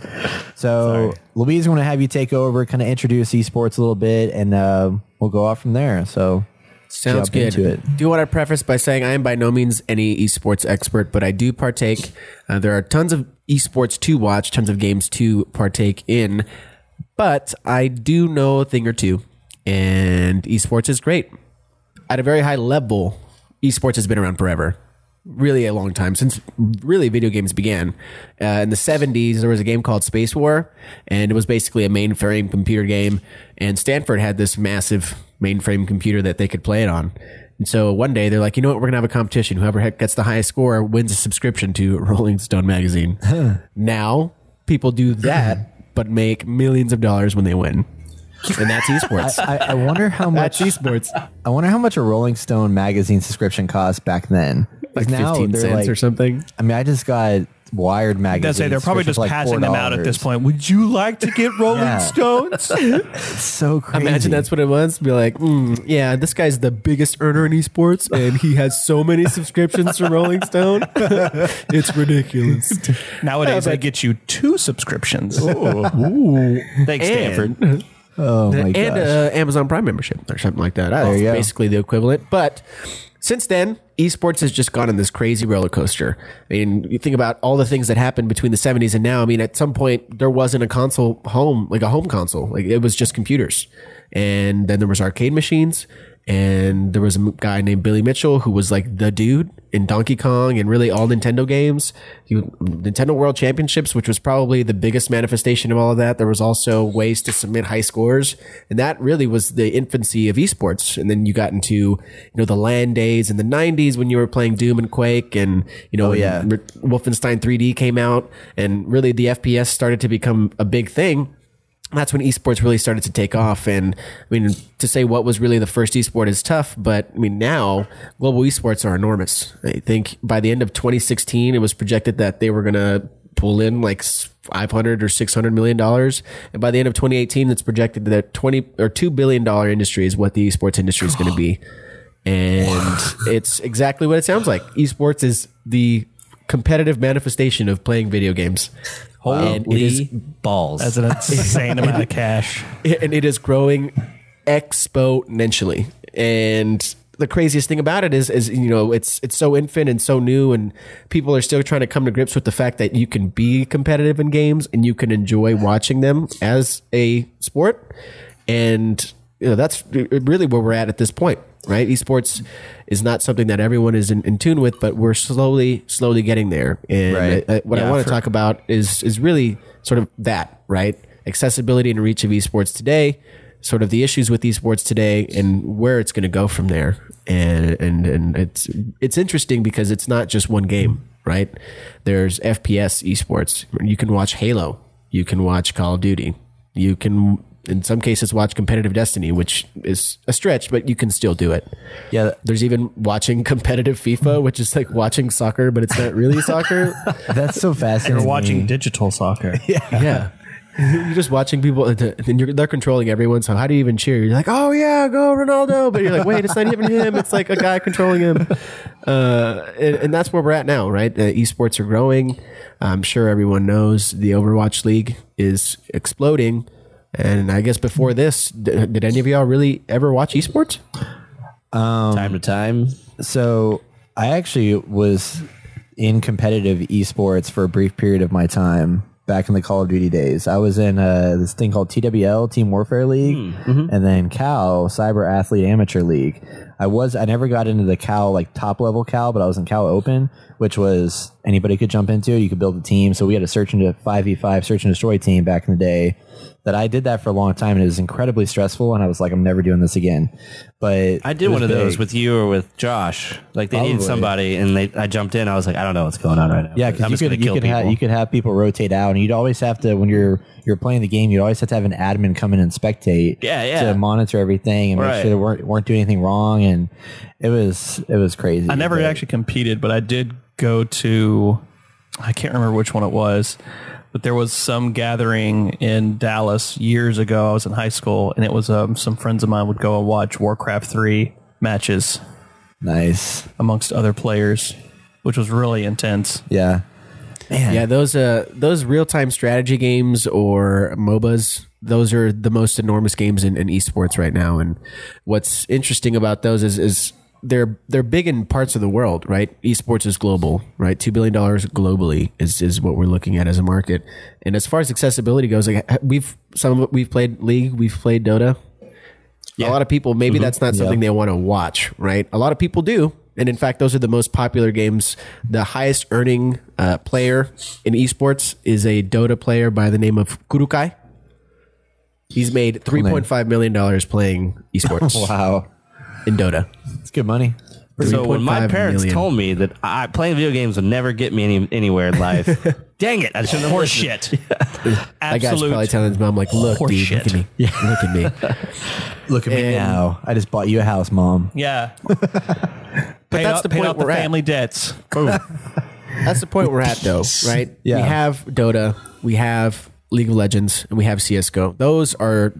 So Louise, we're going to have you take over, kind of introduce esports a little bit, and we'll go off from there. So
sounds
jump
good.
into it.
Do want to preface by saying I am by no means any esports expert, but I do partake. There are tons of esports to watch, tons of games to partake in, but I do know a thing or two, and esports is great. At a very high level, esports has been around forever. Really a long time, since really video games began. In the 70s, there was a game called Space War, and it was basically a mainframe computer game, and Stanford had this massive mainframe computer that they could play it on. And so one day they're like, you know what, we're gonna have a competition. Whoever gets the highest score wins a subscription to Rolling Stone magazine. Now people do that, but make millions of dollars when they win. And that's esports.
I wonder how much
That's esports.
I wonder how much a Rolling Stone magazine subscription cost back then.
Like
now
15
they're
cents
like,
or something.
I mean, I just got Wired magazine.
That's say they're probably just
subscription for, like,
passing them out at this
$4.
point. Would you like to get Rolling
Yeah.
Stones?
It's so crazy.
Imagine that's what it was. Be like, yeah, this guy's the biggest earner in esports, and he has so many subscriptions to Rolling Stone. It's ridiculous.
Nowadays, they get you 2 subscriptions. Thanks, Stanford.
And,
Oh my
and
gosh.
Amazon Prime membership or something like that.
There you go.
Basically the equivalent. But since then, esports has just gone on this crazy roller coaster. I mean, you think about all the things that happened between the 70s and now. I mean, at some point, there wasn't a console home, like a home console. Like it was just computers. And then there was arcade machines. And there was a guy named Billy Mitchell who was like the dude in Donkey Kong and really all Nintendo games. Nintendo World Championships, which was probably the biggest manifestation of all of that. There was also ways to submit high scores. And that really was the infancy of esports. And then you got into, the LAN days in the 90s when you were playing Doom and Quake and, Wolfenstein 3D came out and really the FPS started to become a big thing. That's when esports really started to take off. And I mean, to say what was really the first esport is tough, but I mean, now global esports are enormous. I think by the end of 2016, it was projected that they were going to pull in like $500 or $600 million. And by the end of 2018, it's projected that $2 billion industry is what the esports industry is going to be. And it's exactly what it sounds like. Esports is the competitive manifestation of playing video games. And it is
balls.
That's an insane amount of cash.
and it is growing exponentially. And the craziest thing about it is it's so infant and so new, and people are still trying to come to grips with the fact that you can be competitive in games and you can enjoy watching them as a sport. And that's really where we're at this point, right? Esports is not something that everyone is in tune with, but we're slowly getting there. And
Right.
what I want to talk about is really sort of that, right? Accessibility and reach of esports today, sort of the issues with esports today, and where it's going to go from there. And it's interesting because it's not just one game, right? There's FPS esports. You can watch Halo. You can watch Call of Duty. You can, in some cases, watch competitive Destiny, which is a stretch, but you can still do it.
Yeah.
There's even watching competitive FIFA, which is like watching soccer, but it's not really soccer.
That's so fascinating.
You're watching digital soccer.
Yeah. You're just watching people and they're controlling everyone. So how do you even cheer? You're like, oh yeah, go Ronaldo. But you're like, wait, it's not even him. It's like a guy controlling him. And that's where we're at now, right? Esports are growing. I'm sure everyone knows the Overwatch League is exploding. And I guess before this, did any of y'all really ever watch esports?
Time to time.
So I actually was in competitive esports for a brief period of my time back in the Call of Duty days. I was in this thing called TWL, Team Warfare League, and then CAL, Cyber Athlete Amateur League. I never got into the Cal, like top level Cal, but I was in Cal Open, which was anybody could jump into. You could build a team. So we had a search and 5v5 search and destroy team back in the day. That I did that for a long time, and it was incredibly stressful. And I was like, I'm never doing this again. But
I did one of those with you or with Josh. Like they needed somebody, and I jumped in. I was like, I don't know what's going on right now.
Yeah, because you could have people rotate out, and you'd always have to, when you're playing the game, you'd always have to have an admin come in and spectate. To monitor everything and make sure they weren't doing anything wrong. And it was crazy.
I never actually competed, but I did go to, I can't remember which one it was, but there was some gathering in Dallas years ago. I was in high school, and it was some friends of mine would go and watch Warcraft 3 matches.
Nice.
Amongst other players, which was really intense.
Yeah. Man.
Yeah, those real-time strategy games or MOBAs, those are the most enormous games in esports right now. And what's interesting about those is they're big in parts of the world, right? Esports is global, right? $2 billion globally is what we're looking at as a market. And as far as accessibility goes, like we've played League, we've played Dota. Yeah. A lot of people, maybe that's not something they want to watch, right? A lot of people do. And in fact, those are the most popular games. The highest earning player in esports is a Dota player by the name of Kurukai. He's made $3.5 million playing esports.
Wow.
In Dota.
It's good money.
So when my parents told me that playing video games would never get me anywhere in life, dang it, I shouldn't have
Horseshit.
That guy's probably telling his mom, like, look, dude, look at me. Yeah. Look at me.
Look at me now. I just bought you a house, Mom.
Yeah.
But that's the point we're at.
Family debts.
That's the point we're at, though, right?
Yeah.
We have Dota, we have League of Legends, and we have CSGO. Those are,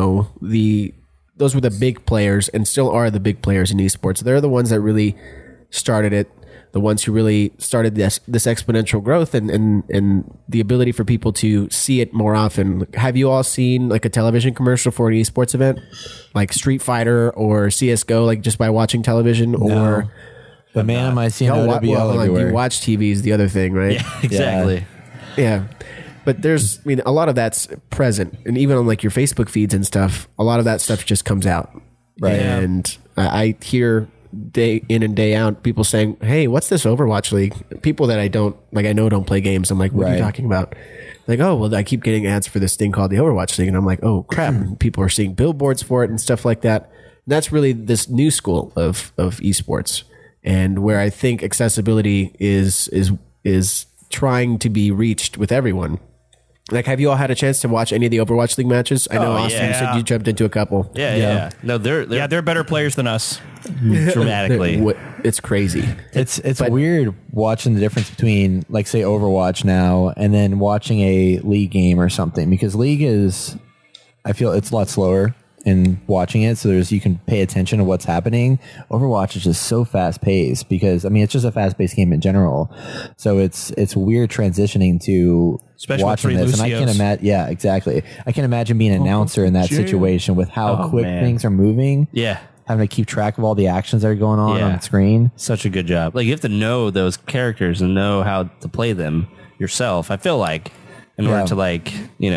those were the big players and still are the big players in esports. They're the ones that really started it, the ones who really started this exponential growth and the ability for people to see it more often. Have you all seen like a television commercial for an esports event? Like Street Fighter or CSGO, like just by watching television?
No.
Or
But man, am I seeing OWL everywhere.
You watch TV is the other thing, right?
Yeah, exactly.
Yeah. But there's, a lot of that's present. And even on like your Facebook feeds and stuff, a lot of that stuff just comes out.
Right.
And I hear day in and day out people saying, hey, what's this Overwatch League? People that I know don't play games. I'm like, what are you talking about? Like, oh, well, I keep getting ads for this thing called the Overwatch League. And I'm like, oh, crap. And people are seeing billboards for it and stuff like that. And that's really this new school of esports. And where I think accessibility is trying to be reached with everyone. Like, have you all had a chance to watch any of the Overwatch League matches? I know, Austin, you said you jumped into a couple.
Yeah. No, they're
better players than us.
dramatically.
It's crazy.
It's weird watching the difference between, like, say, Overwatch now and then watching a League game or something, because League is, I feel it's a lot slower in watching it, so you can pay attention to what's happening. Overwatch is just so fast paced because it's just a fast paced game in general. So it's weird transitioning to
especially
watching this, and I can't imagine. Yeah, exactly. I can imagine being an announcer in that situation with how quick things are moving.
Yeah.
Having to keep track of all the actions that are going on screen.
Such a good job. Like, you have to know those characters and know how to play them yourself. I feel like in order to, like,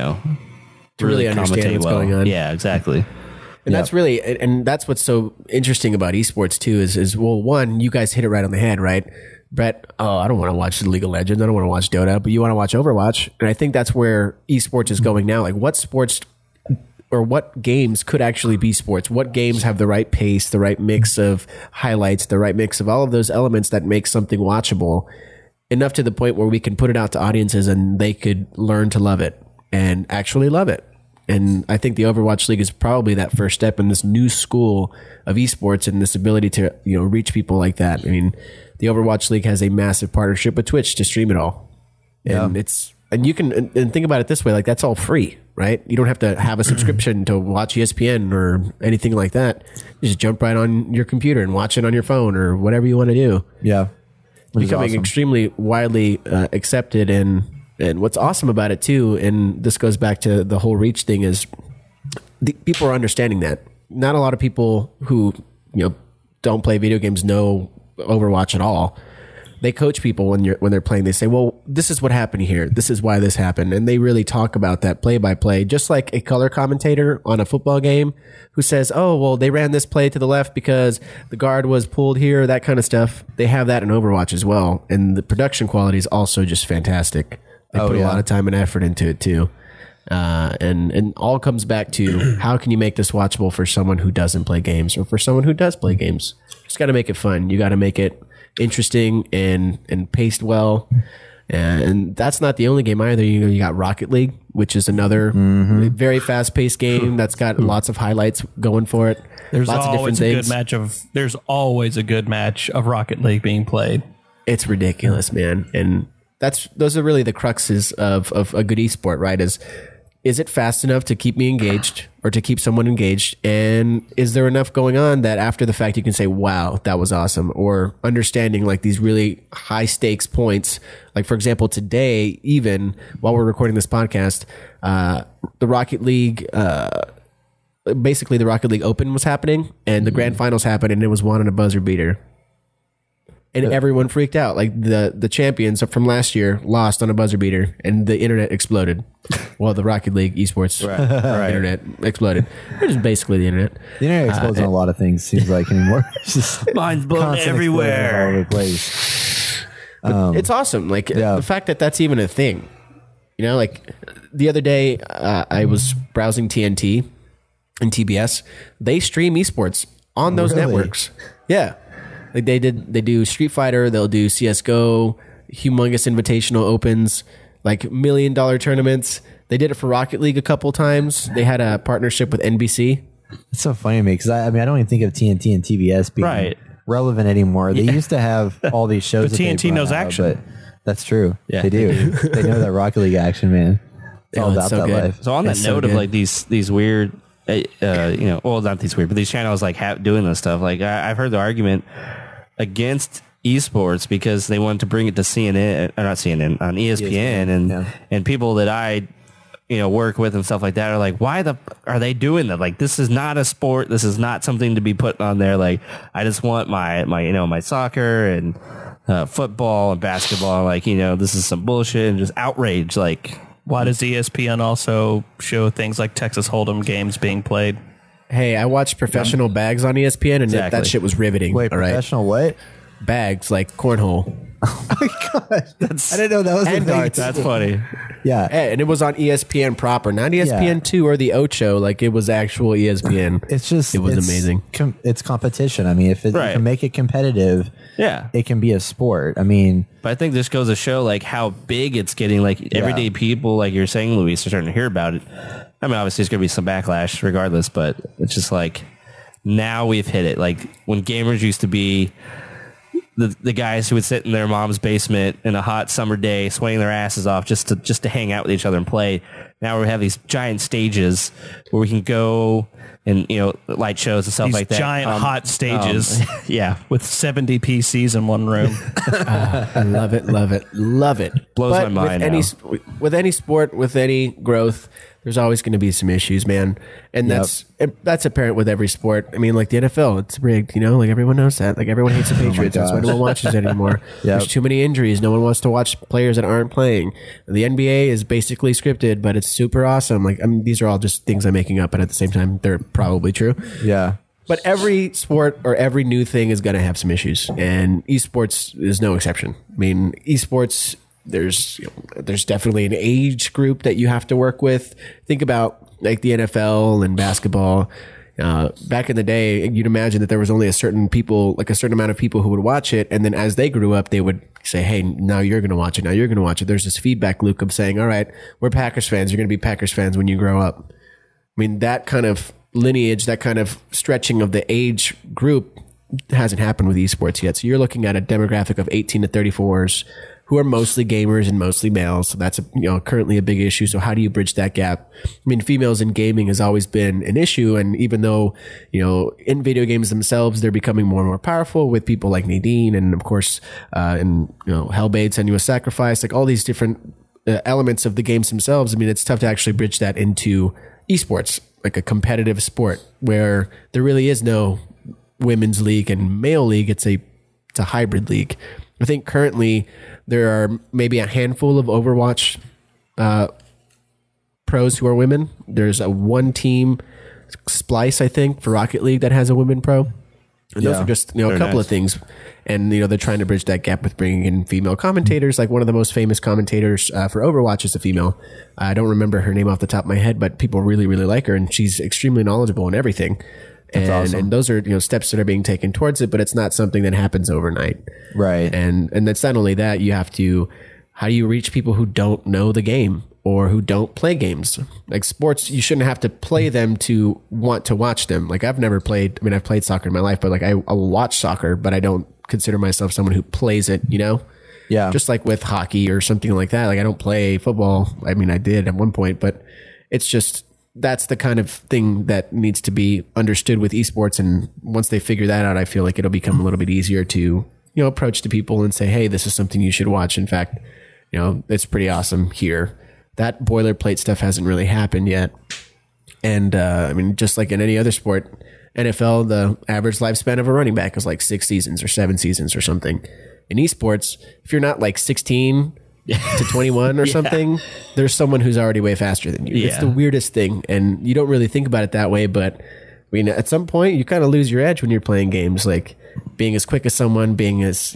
to really understand what's going on.
Yeah, exactly.
And that's really, and that's what's so interesting about esports too is well, one, you guys hit it right on the head, right? Brett, I don't want to watch League of Legends. I don't want to watch Dota, but you want to watch Overwatch. And I think that's where esports is going now. Like, what sports or what games could actually be sports? What games have the right pace, the right mix of highlights, the right mix of all of those elements that make something watchable enough to the point where we can put it out to audiences and they could learn to love it and actually love it. And I think the Overwatch League is probably that first step in this new school of esports and this ability to, reach people like that. I mean, the Overwatch League has a massive partnership with Twitch to stream it all. And you can think about it this way, like, that's all free, right? You don't have to have a subscription to watch ESPN or anything like that. You just jump right on your computer and watch it on your phone or whatever you want to do.
Yeah.
It's becoming extremely widely accepted. And what's awesome about it too, and this goes back to the whole reach thing, is people are understanding that. Not a lot of people who don't play video games know Overwatch at all, they coach people when they're playing. They say, well, this is what happened here. This is why this happened. And they really talk about that play by play, just like a color commentator on a football game who says, oh, well, they ran this play to the left because the guard was pulled here, that kind of stuff. They have that in Overwatch as well. And the production quality is also just fantastic. They put a lot of time and effort into it too. And all comes back to how can you make this watchable for someone who doesn't play games or for someone who does play games? Just got to make it fun. You got to make it interesting and paced well. And that's not the only game either. You got Rocket League, which is another very fast paced game that's got lots of highlights going for it.
There's
lots of different things.
There's always a good match of Rocket League being played.
It's ridiculous, man. And those are really the cruxes of a good esport, right? Is it fast enough to keep me engaged or to keep someone engaged? And is there enough going on that after the fact you can say, wow, that was awesome? Or understanding like these really high stakes points. Like, for example, today, even while we're recording this podcast, the Rocket League, basically the Rocket League Open was happening and the grand finals happened and it was won on a buzzer beater. And everyone freaked out. Like the champions from last year lost on a buzzer beater and the internet exploded. Well, the Rocket League esports internet exploded. It is basically the internet.
The internet explodes on a lot of things, seems like anymore. It's just
Mine's blown
constant
everywhere.
all over the place.
It's awesome. Like the fact that that's even a thing. You know, like the other day I was browsing TNT and TBS. They stream esports on those networks. Yeah. Like they do Street Fighter, they'll do CSGO, humongous invitational opens, like $1 million tournaments. They did it for Rocket League a couple times. They had a partnership with NBC.
It's so funny to me because I don't even think of TNT and TBS being relevant anymore. They used to have all these shows.
But TNT knows action.
But that's true.
Yeah,
they do. They know that Rocket League action, man. It's all about
so
that
good.
life.
So on that note of like these weird, well, not these weird, but these channels like doing this stuff. Like I've heard the argument against esports because they wanted to bring it to CNN, or not CNN, on ESPN, and people that I work with and stuff like that are like, why are they doing that? Like, this is not a sport. This is not something to be put on there. Like, I just want my soccer and football and basketball. Like, this is some bullshit and just outrage. Like,
why does ESPN also show things like Texas Hold'em games being played?
Hey, I watched Professional Bags on ESPN, and that shit was riveting.
Wait,
all right?
professional what?
Bags, like cornhole.
Oh my god! I didn't know that was a thing.
that's funny.
Yeah,
And it was on ESPN proper, not ESPN 2 or the Ocho. Like, it was actual ESPN.
it was
amazing.
It's competition. I mean, if you can make it competitive, it can be a sport. I mean,
but I think this goes to show like how big it's getting. Like everyday people, like you're saying, Luis, are starting to hear about it. I mean, obviously, there's going to be some backlash regardless, but it's just like now we've hit it. Like when gamers used to be the guys who would sit in their mom's basement in a hot summer day, sweating their asses off just to hang out with each other and play. Now we have these giant stages where we can go and light shows and stuff like that.
Giant hot stages, with 70 PCs in one room.
I love it.
Blows my mind.
With any sport, with any growth, there's always going to be some issues, man. And that's apparent with every sport. I mean, like the NFL, it's rigged, like everyone knows that. Like everyone hates the Patriots. That's why no one watches it anymore. There's too many injuries. No one wants to watch players that aren't playing. The NBA is basically scripted, but it's super awesome. Like, I mean, these are all just things I'm making up, but at the same time, they're probably true.
yeah.
But every sport or every new thing is going to have some issues, and esports is no exception. I mean, esports, there's definitely an age group that you have to work with. Think about like the NFL and basketball. Back in the day, you'd imagine that there was only a certain amount of people who would watch it, and then as they grew up, they would say, "Hey, now you're going to watch it. Now you're going to watch it." There's this feedback loop of saying, "All right, we're Packers fans. You're going to be Packers fans when you grow up." I mean, that kind of lineage, that kind of stretching of the age group hasn't happened with esports yet. So you're looking at a demographic of 18 to 34s who are mostly gamers and mostly males. So that's currently a big issue. So how do you bridge that gap? I mean, females in gaming has always been an issue. And even though, in video games themselves, they're becoming more and more powerful with people like Nadine and of course, Hellblade, Senua's Sacrifice, like all these different elements of the games themselves. I mean, it's tough to actually bridge that into esports, like a competitive sport where there really is no women's league and male league. It's a hybrid league. I think currently there are maybe a handful of Overwatch pros who are women. There's a one team, Splice, I think, for Rocket League that has a women pro. And those
Yeah.
are just a couple
nice.
of things. And they're trying to bridge that gap with bringing in female commentators. Like one of the most famous commentators for Overwatch is a female. I don't remember her name off the top of my head, but people really, really like her, and she's extremely knowledgeable in everything. And those are steps that are being taken towards it, but it's not something that happens overnight.
Right.
And that's not only that, you have to, how do you reach people who don't know the game or who don't play games? Like sports, you shouldn't have to play them to want to watch them. Like I've never played, I've played soccer in my life, but like I will watch soccer, but I don't consider myself someone who plays it,
Yeah.
Just like with hockey or something like that. Like I don't play football. I mean, I did at one point, but it's just, that's the kind of thing that needs to be understood with esports. And once they figure that out, I feel like it'll become a little bit easier to, approach to people and say, hey, this is something you should watch. In fact, it's pretty awesome here. That boilerplate stuff hasn't really happened yet. And just like in any other sport, NFL, the average lifespan of a running back is like 6 seasons or 7 seasons or something. In esports, if you're not like 16 to 21 or something, there's someone who's already way faster than you. It's
Yeah.
the weirdest thing. And you don't really think about it that way, but at some point you kind of lose your edge when you're playing games, like being as quick as someone, being as,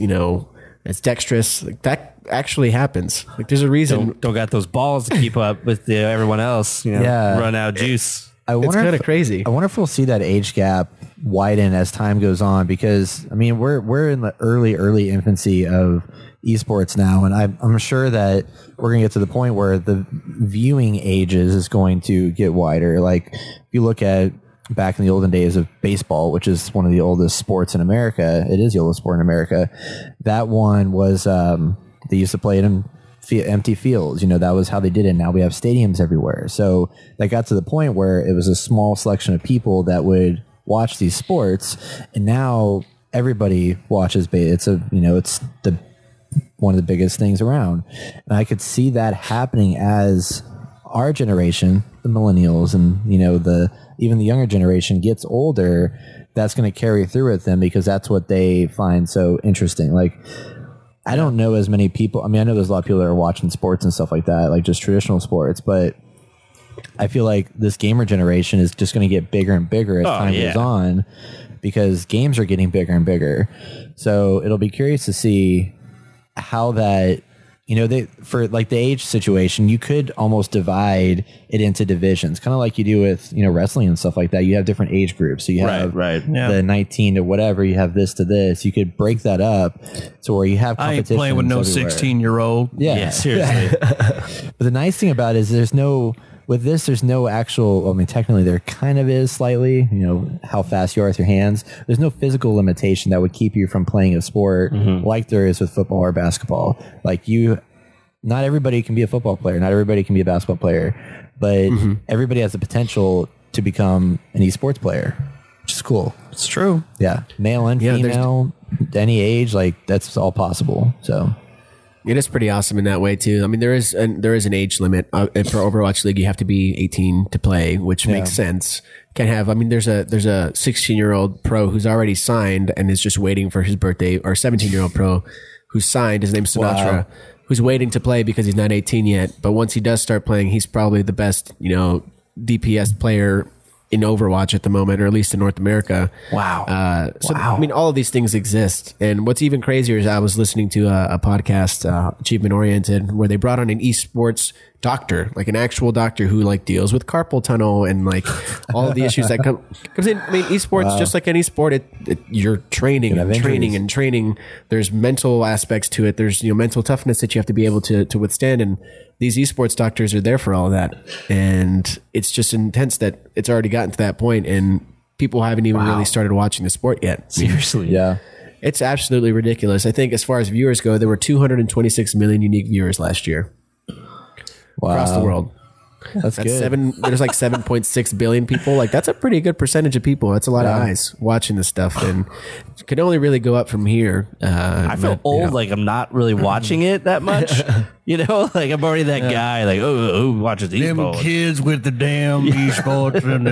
as dexterous. Like that actually happens. Like there's a reason.
Don't got those balls to keep up with everyone else.
Yeah.
Run out of juice.
I
It's
wonder
kind
if-
of crazy.
I wonder if we'll see that age gap widen as time goes on, because we're in the early infancy of esports now, and I'm sure that we're going to get to the point where the viewing ages is going to get wider. Like if you look at back in the olden days of baseball, which is one of the oldest sports in America, it is the oldest sport in America. That one was they used to play it in empty fields. That was how they did it. Now we have stadiums everywhere. So that got to the point where it was a small selection of people that would watch these sports, and now everybody watches. It's the one of the biggest things around, and I could see that happening as our generation, the millennials, and even the younger generation gets older. That's going to carry through with them because that's what they find so interesting. Like, I don't know as many people. I know there's a lot of people that are watching sports and stuff like that, like just traditional sports, but I feel like this gamer generation is just going to get bigger and bigger as time goes on, because games are getting bigger and bigger. So it'll be curious to see how that, for like the age situation, you could almost divide it into divisions, kind of like you do with, wrestling and stuff like that. You have different age groups. So you have
Right.
Yeah.
the 19 to whatever, you have this to this. You could break that up to where you have
I ain't
competitions
playing with no
everywhere.
16-year-old.
Yeah.
Seriously.
But the nice thing about it is there's no actual, technically there kind of is slightly, how fast you are with your hands. There's no physical limitation that would keep you from playing a sport like there is with football or basketball. Like not everybody can be a football player. Not everybody can be a basketball player, but everybody has the potential to become an esports player, which is cool.
It's true.
Yeah. Male and
Yeah,
female, any age, like that's all possible. So
It is pretty awesome in that way too. There is an age limit and for Overwatch League. You have to be 18 to play, which makes sense. Can have. There's a 16-year-old pro who's already signed and is just waiting for his birthday, or 17-year-old pro who's signed. His name's Sinatra, who's waiting to play because he's not 18 yet. But once he does start playing, he's probably the best, DPS player in Overwatch at the moment, or at least in North America.
Wow.
All of these things exist. And what's even crazier is I was listening to a podcast, Achievement Oriented, where they brought on an esports doctor, like an actual doctor who like deals with carpal tunnel and like all of the issues that comes in. Esports, just like any sport, you're training and training and training. There's mental aspects to it. There's, mental toughness that you have to be able to withstand. And these esports doctors are there for all of that. And it's just intense that it's already gotten to that point and people haven't even really started watching the sport yet.
Seriously.
yeah.
It's absolutely ridiculous. I think as far as viewers go, there were 226 million unique viewers last year across the world.
That's good.
There's like 7.6 billion people. Like that's a pretty good percentage of people. That's a lot of eyes watching this stuff, and it can only really go up from here.
I feel old, like I'm not really watching it that much. Like I'm already that guy. Like, who watches these
Them
balls?
kids with the damn esports and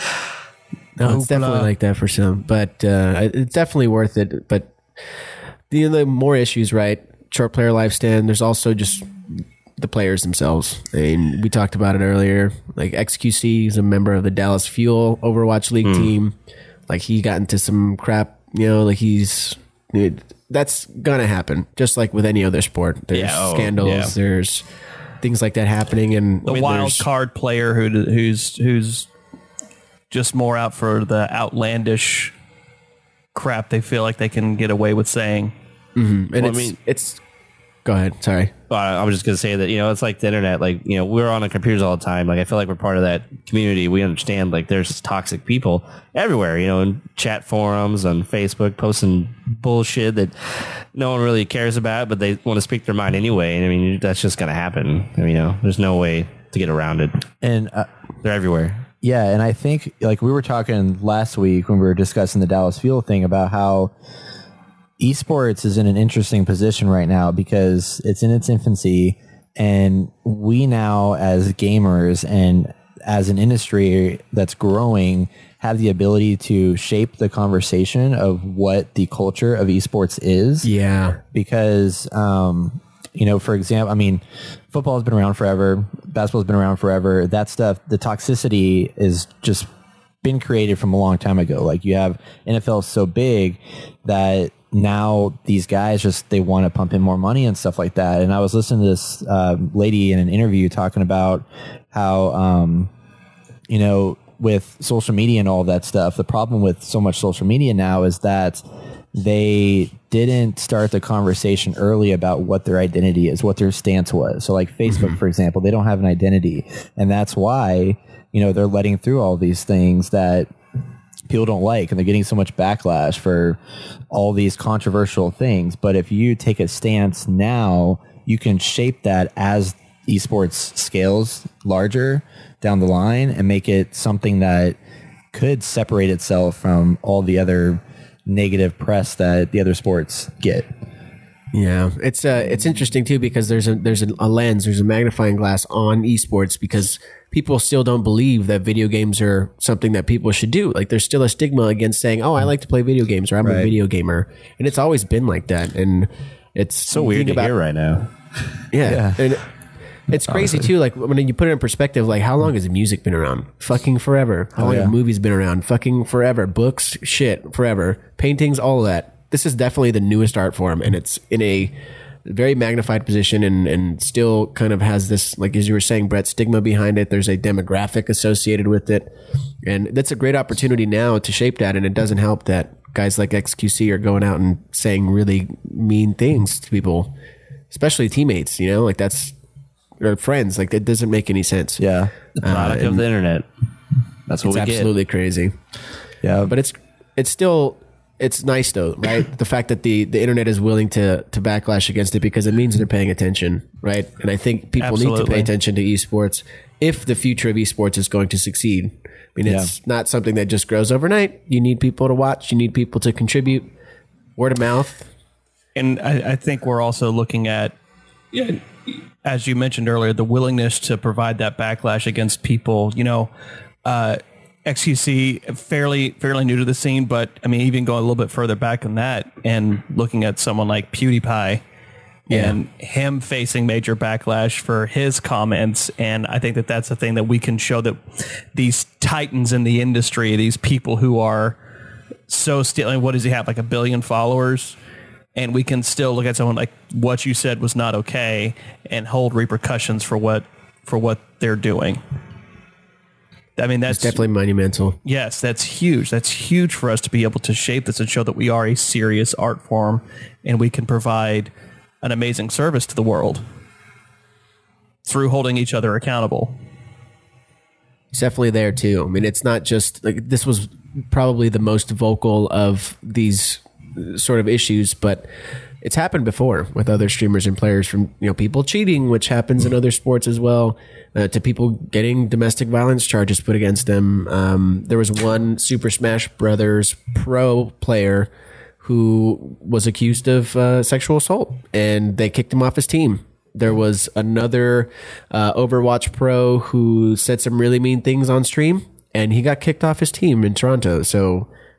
No, it's definitely like that for some, but it's definitely worth it. But the more issues, right? Short player lifespan. There's also just the players themselves. I mean, we talked about it earlier. Like XQC is a member of the Dallas Fuel Overwatch League team. Like he got into some crap, like that's gonna happen. Just like with any other sport. There's scandals, there's things like that happening, and
the wild card player who's just more out for the outlandish crap they feel like they can get away with saying.
And it's go ahead. Sorry.
I was just going to say that, it's like the internet. Like, we're on our computers all the time. Like, I feel like we're part of that community. We understand, like, there's toxic people everywhere, in chat forums, on Facebook, posting bullshit that no one really cares about, but they want to speak their mind anyway. And I mean, that's just going to happen. I mean, there's no way to get around it.
And
they're everywhere.
Yeah. And I think, like, we were talking last week when we were discussing the Dallas Fuel thing about how esports is in an interesting position right now because it's in its infancy, and we now as gamers and as an industry that's growing have the ability to shape the conversation of what the culture of esports is.
Yeah.
Because, for example, I mean, football has been around forever. Basketball has been around forever. That stuff, the toxicity is just been created from a long time ago. Like you have NFL so big that now these guys they want to pump in more money and stuff like that. And I was listening to this lady in an interview talking about how, with social media and all that stuff, the problem with so much social media now is that they didn't start the conversation early about what their identity is, what their stance was. So like Facebook, for example, they don't have an identity. And that's why, they're letting through all these things that people don't like, and they're getting so much backlash for all these controversial things. But if you take a stance now, you can shape that as esports scales larger down the line and make it something that could separate itself from all the other negative press that the other sports get.
Yeah, it's interesting too because there's a lens, there's a magnifying glass on esports because people still don't believe that video games are something that people should do. Like there's still a stigma against saying, "Oh, I like to play video games," or "I'm a video gamer," and it's always been like that. And it's
so weird to hear right now.
Yeah. And it's crazy too. Like when you put it in perspective, like how long has music been around? Fucking forever. How long have movies been around? Fucking forever. Books, shit, forever. Paintings, all of that. This is definitely the newest art form, and it's in a very magnified position and still kind of has this, like as you were saying, Brett, stigma behind it. There's a demographic associated with it. And that's a great opportunity now to shape that. And it doesn't help that guys like XQC are going out and saying really mean things to people, especially teammates, like that's, or friends. Like that doesn't make any sense.
Yeah.
The product of the internet. That's what we get.
It's absolutely crazy.
Yeah.
But it's still, it's nice though, right? The fact that the internet is willing to backlash against it because it means they're paying attention, right? And I think people need to pay attention to esports if the future of esports is going to succeed. I mean, it's not something that just grows overnight. You need people to watch. You need people to contribute. Word of mouth.
And I think we're also looking at, as you mentioned earlier, the willingness to provide that backlash against people. XQC fairly new to the scene, but I mean, even going a little bit further back than that, and looking at someone like PewDiePie and him facing major backlash for his comments. And I think that that's the thing that we can show that these titans in the industry, these people who are so stealing, what does he have, like 1 billion followers? And we can still look at someone like what you said was not okay and hold repercussions for what they're doing. I mean, that's
definitely monumental.
Yes, that's huge. That's huge for us to be able to shape this and show that we are a serious art form and we can provide an amazing service to the world through holding each other accountable.
It's definitely there too. I mean, it's not just like this was probably the most vocal of these sort of issues, but it's happened before with other streamers and players, from people cheating, which happens in other sports as well, to people getting domestic violence charges put against them. There was one Super Smash Brothers pro player who was accused of sexual assault, and they kicked him off his team. There was another Overwatch pro who said some really mean things on stream, and he got kicked off his team in Toronto. So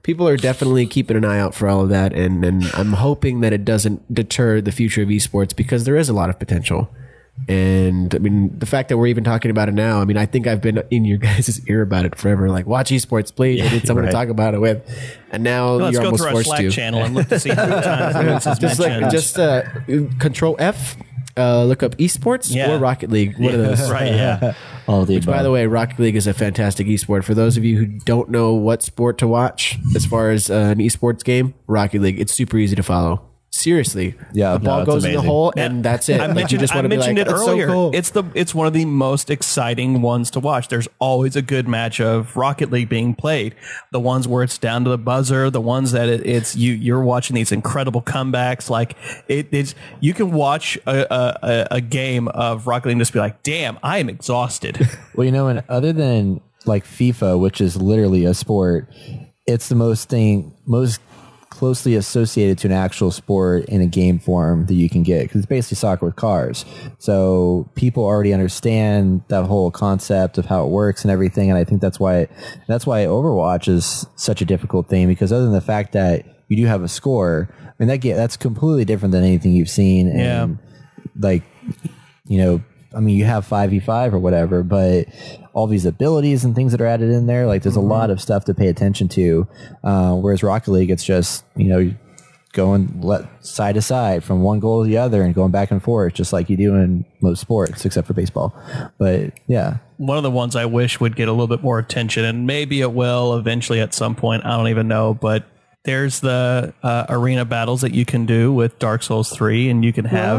people are definitely keeping an eye out for all of that, and I'm hoping that it doesn't deter the future of esports because there is a lot of potential. And I mean, the fact that we're even talking about it now, I mean, I think I've been in your guys' ear about it forever. Like, watch esports, please. I need someone to talk about it with. And now
Let's
you're
go
almost
through our
forced
Slack
to.
channel and look to see how many times this is mentioned.
Control F, look up esports
Yeah.
or Rocket League. One of those.
Right, yeah.
All the
By the way, Rocket League is a fantastic esport. For those of you who don't know what sport to watch as far as an esports game, Rocket League, it's super easy to follow. Seriously.
Yeah.
The ball
No, it's
goes in the
amazing.
hole and that's it.
I
Like, you just want to be like,
mentioned it
"That's so
earlier.
cool."
It's one of the most exciting ones to watch. There's always a good match of Rocket League being played. The ones where it's down to the buzzer, the ones that you're watching these incredible comebacks. Like it's you can watch a game of Rocket League and just be like, damn, I am exhausted.
Well, you know, and other than like FIFA, which is literally a sport, it's the most closely associated to an actual sport in a game form that you can get, because it's basically soccer with cars. So people already understand that whole concept of how it works and everything. And I think that's why Overwatch is such a difficult thing, because other than the fact that you do have a score, I mean, that's completely different than anything you've seen. And like, you know, I mean, you have 5v5 or whatever, but all these abilities and things that are added in there, like there's a lot of stuff to pay attention to. Whereas Rocket League, it's just, you know, going side to side from one goal to the other and going back and forth, just like you do in most sports, except for baseball. But yeah.
One of the ones I wish would get a little bit more attention, and maybe it will eventually at some point. I don't even know, but there's the arena battles that you can do with Dark Souls 3, and you can have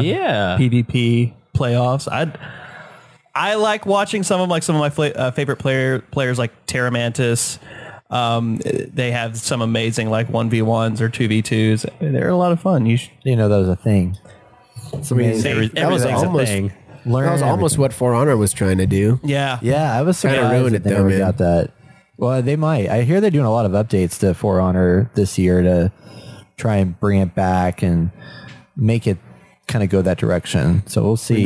PvP playoffs. I like watching some of my favorite players like Terra Mantis. They have some amazing like 1v1s or 2v2s. They're a lot of fun. You
know that was a thing.
That was
Learn
almost what For Honor was trying to do.
Yeah.
Yeah, I was
Kinda
surprised
ruined
that
it
they
though,
never
man.
got that. Well, they might. I hear they're doing a lot of updates to For Honor this year to try and bring it back and make it kind of go that direction. So we'll see.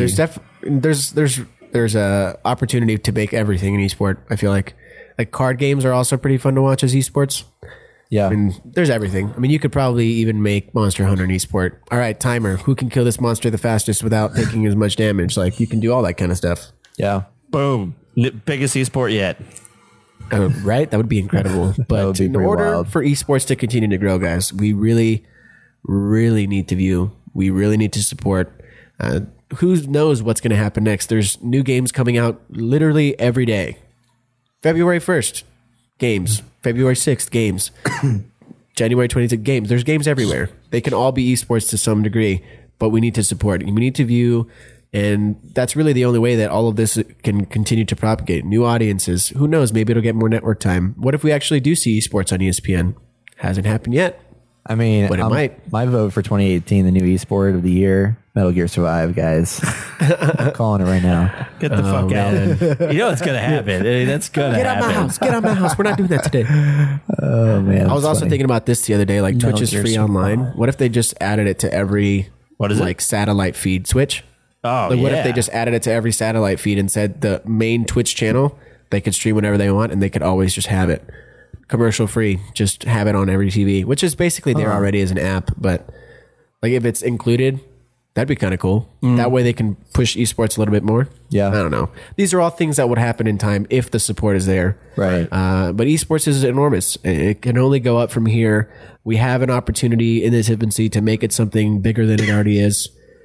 There's a opportunity to make everything an esport. I feel like card games are also pretty fun to watch as esports.
Yeah.
I mean, there's everything. I mean, you could probably even make Monster Hunter an esport. All right, timer. Who can kill this monster the fastest without taking as much damage? Like, you can do all that kind of stuff.
Yeah.
Boom. Biggest esport yet.
Right? That would be incredible. But
would be
in
pretty
order
wild.
for esports to continue to grow, guys, we really, really need to view. We really need to support. Who knows what's going to happen next? There's new games coming out literally every day. February 1st, games. February 6th, games. January 26th, games. There's games everywhere. They can all be esports to some degree, but we need to support. We need to view, and that's really the only way that all of this can continue to propagate. New audiences. Who knows? Maybe it'll get more network time. What if we actually do see esports on ESPN? Hasn't happened yet.
I mean,
But it might.
My vote for 2018, the new esport of the year, Metal Gear Survive, guys. I'm calling it right now.
Get the fuck out.
You know it's gonna happen. That's gonna
Get out
happen.
my house. Get out my house. We're not doing that today.
Oh man,
I was also thinking about this the other day. Like,
Metal
Twitch is
Gear
free
Survive.
online. What if they just added it to every
What is it?
like satellite feed? Twitch.
Oh,
Like, what
yeah.
if they just added it to every satellite feed and said the main Twitch channel, they could stream whenever they want and they could always just have it commercial free. Just have it on every TV, which is basically there already as an app. But like, if it's included, that'd be kind of cool. That way they can push esports a little bit more.
Yeah.
I don't know. These are all things that would happen in time if the support is there.
Right.
But esports is enormous. It can only go up from here. We have an opportunity in its infancy to make it something bigger than it already is.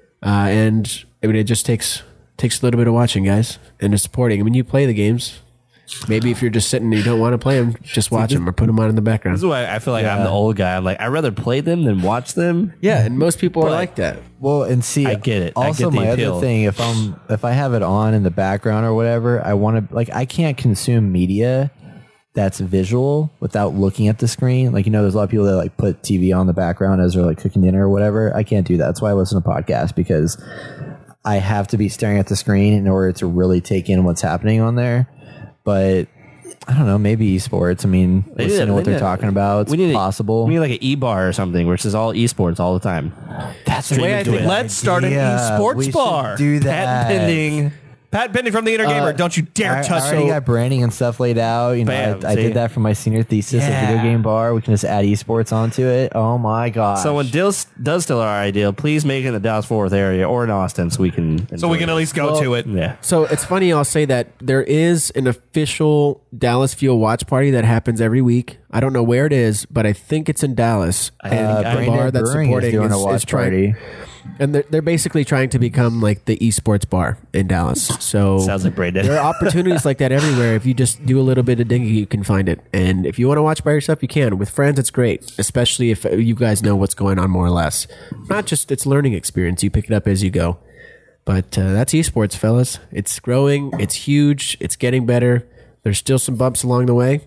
And I mean, it just takes a little bit of watching, guys, and to supporting. I mean, you play the games. Maybe if you're just sitting and you don't want to play them, just watch them or put them on in the background.
This is why I feel like I'm the old guy. I'm like, I'd rather play them than watch them.
Yeah, and most people are like that.
Well, and see,
I get it. I
Also,
get the
my
appeal.
other thing, if I have it on in the background or whatever, I want to I can't consume media that's visual without looking at the screen. Like, there's a lot of people that like put TV on the background as they're like cooking dinner or whatever. I can't do that. That's why I listen to podcasts, because I have to be staring at the screen in order to really take in what's happening on there. But I don't know, maybe esports. I mean, listen to what they're talking about. It's possible.
We need like an e-bar or something where it's just all esports all the time.
That's
the way I think.
Let's start an esports
We should
bar.
Do that.
Patent
Pat Penny from the Inner Gamer. Don't you dare
I
touch
already got branding and stuff laid out. You know,
Bam,
I
see?
did that for my senior thesis at Video Game Bar. We can just add esports onto it. Oh my gosh.
So when does still our ideal, please make it in the Dallas-Fort Worth area or in Austin so we can
So we can at least go to it.
Yeah.
So it's funny, I'll say that there is an official Dallas Fuel watch party that happens every week. I don't know where it is, but I think it's in Dallas. And the
Brain
bar
Dead
that's
Brewing
supporting
is doing a watch
trying,
party.
and they're basically trying to become like the esports bar in Dallas. So
Sounds like Brain Dead.
there are opportunities like that everywhere. If you just do a little bit of digging, you can find it. And if you want to watch by yourself, you can. With friends, it's great, especially if you guys know what's going on more or less. Not just it's learning experience. You pick it up as you go. But that's esports, fellas. It's growing. It's huge. It's getting better. There's still some bumps along the way,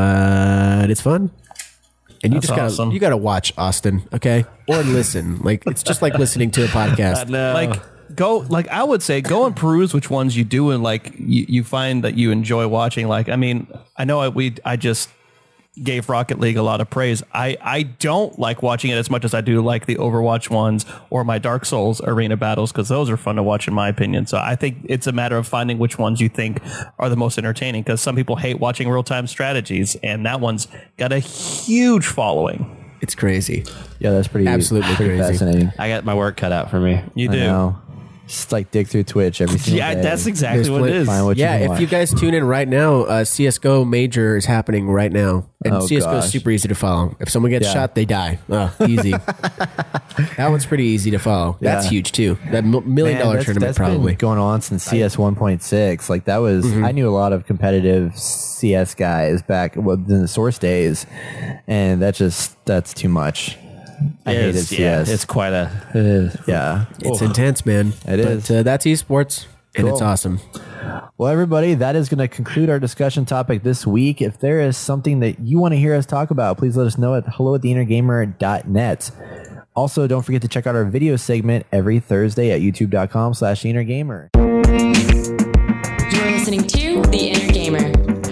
but it's fun. And you
That's
just
awesome.
you gotta watch Austin, okay, or listen. Like it's just like listening to a podcast.
Like I would say go and peruse which ones you do and like you find that you enjoy watching. Like I mean, I know I just gave Rocket League a lot of praise. I don't like watching it as much as I do like the Overwatch ones or my Dark Souls arena battles because those are fun to watch in my opinion. So I think it's a matter of finding which ones you think are the most entertaining because some people hate watching real-time strategies and that one's got a huge following.
It's crazy.
Yeah, that's pretty
Absolutely
pretty
crazy.
fascinating.
I got my work cut out for me.
You
I
do.
know. Just like dig through Twitch every single
Yeah,
day.
that's exactly
There's
what it is.
Find what
Yeah,
you can
if
watch.
you guys tune in right now, CSGO Major is happening right now. And
Oh,
CSGO
gosh.
is super easy to follow. If someone gets
Yeah.
shot, they die. Oh, easy. That one's pretty easy to follow. That's
Yeah.
huge, too. That $1 million
Man,
tournament,
that's
probably.
been going on since CS 1.6. Like that was, I knew a lot of competitive CS guys back in the Source days, and that's too much. I hated CS.
Yeah, it's quite a.
Yeah.
It's intense, man.
It is.
But that's esports, and it's
Cool.
awesome.
Well, everybody, that is going to conclude our discussion topic this week. If there is something that you want to hear us talk about, please let us know at hello@theinnergamer.net. Also, don't forget to check out our video segment every Thursday at youtube.com/theinnergamer.
You're listening to The Inner Gamer.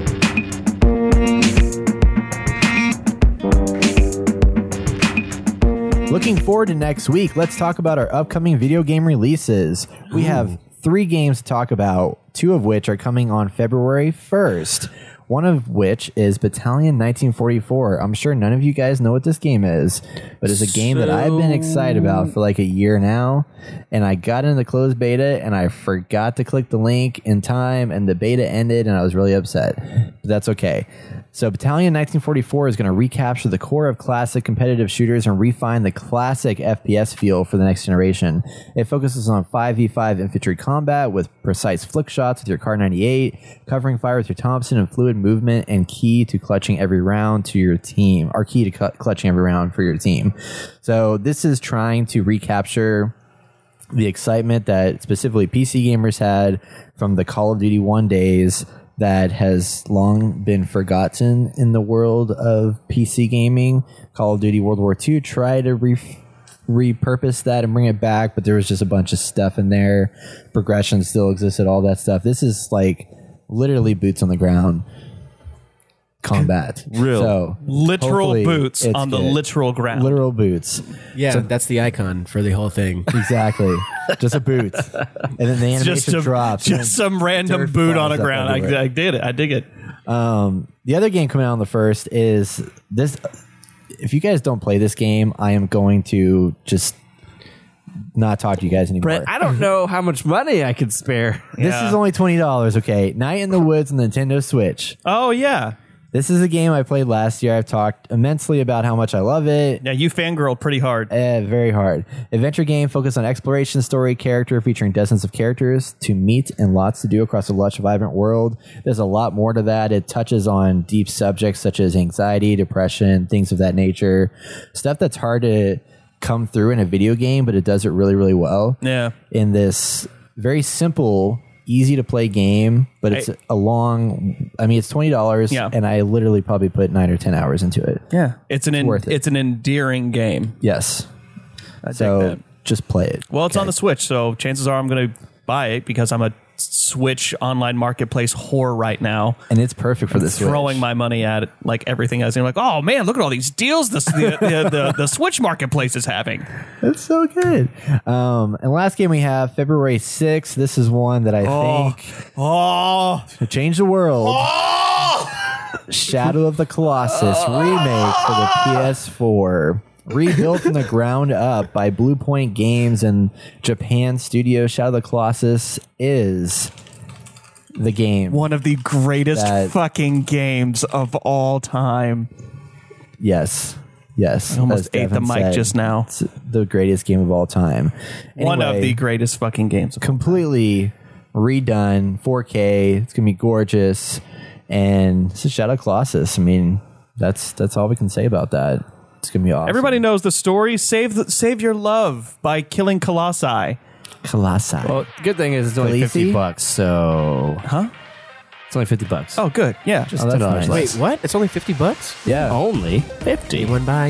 Looking forward to next week, let's talk about our upcoming video game releases. We have 3 games to talk about, 2 of which are coming on February 1st. One of which is Battalion 1944. I'm sure none of you guys know what this game is, but it's a game that I've been excited about for like a year now. And I got in the closed beta and I forgot to click the link in time and the beta ended and I was really upset. But that's okay. So Battalion 1944 is going to recapture the core of classic competitive shooters and refine the classic FPS feel for the next generation. It focuses on 5v5 infantry combat with precise flick shots with your Kar 98, covering fire with your Thompson, and fluid movement and key to clutching every round to your team, or key to clutching every round for your team. So this is trying to recapture the excitement that specifically PC gamers had from the Call of Duty 1 days that has long been forgotten in the world of PC gaming. Call of Duty World War II tried to repurpose that and bring it back, but there was just a bunch of stuff in there. Progression still existed, all that stuff. This is like literally boots on the ground combat.
Real.
So
Literal
hopefully
boots
it's
on the
good.
literal ground.
Literal boots.
Yeah, that's the icon for the whole thing.
Exactly. Just a boot. And then the animation drops. and
Just
then
some random
dirt
boot on
flies
the
up
ground.
everywhere.
I did it. I dig it.
The other game coming out on the 1st is this. If you guys don't play this game, I am going to just not talk to you guys anymore.
Brett, I don't know how much money I could spare.
This
Yeah.
is only $20, okay? Night in the Woods on the Nintendo Switch.
Oh, yeah.
This is a game I played last year. I've talked immensely about how much I love it.
Yeah, you fangirled pretty hard.
Very hard. Adventure game focused on exploration, story, character, featuring dozens of characters to meet and lots to do across a lush, vibrant world. There's a lot more to that. It touches on deep subjects such as anxiety, depression, things of that nature. Stuff that's hard to come through in a video game, but it does it really, really well.
Yeah.
In this very simple, easy to play game, but it's it's $20,
Yeah.
and I literally probably put 9 or 10 hours into it.
Yeah. It's
worth it.
it's an endearing game.
Yes.
I dig
So
that.
just play it.
Well, it's on the Switch, so chances are I'm going to buy it because I'm a Switch online marketplace whore right now.
And it's perfect for the Switch.
Throwing my money at it, like everything else. And like, oh man, look at all these deals the Switch marketplace is having.
It's so good. And last game we have February 6th. This is one that I think changed the world. Shadow of the Colossus remake for the PS4. Rebuilt from the ground up by Blue Point Games and Japan Studio, Shadow of the Colossus is the game.
One of the greatest fucking games of all time.
Yes. Yes.
I almost
as
ate the
Devin
mic
said,
just now.
It's the greatest game of all time.
One of
Anyway,
the greatest fucking games.
completely redone, 4K. It's gonna be gorgeous, and it's a Shadow of the Colossus. I mean, that's all we can say about that. It's gonna be awesome.
Everybody knows the story. Save your love by killing Colossi.
Colossi.
Well, good thing is it's only
Khaleesi?
$50, so
Huh?
it's only $50.
Oh, good. Yeah.
Oh, that's nice.
Wait, what? It's only $50?
Yeah.
Only 50.
One by.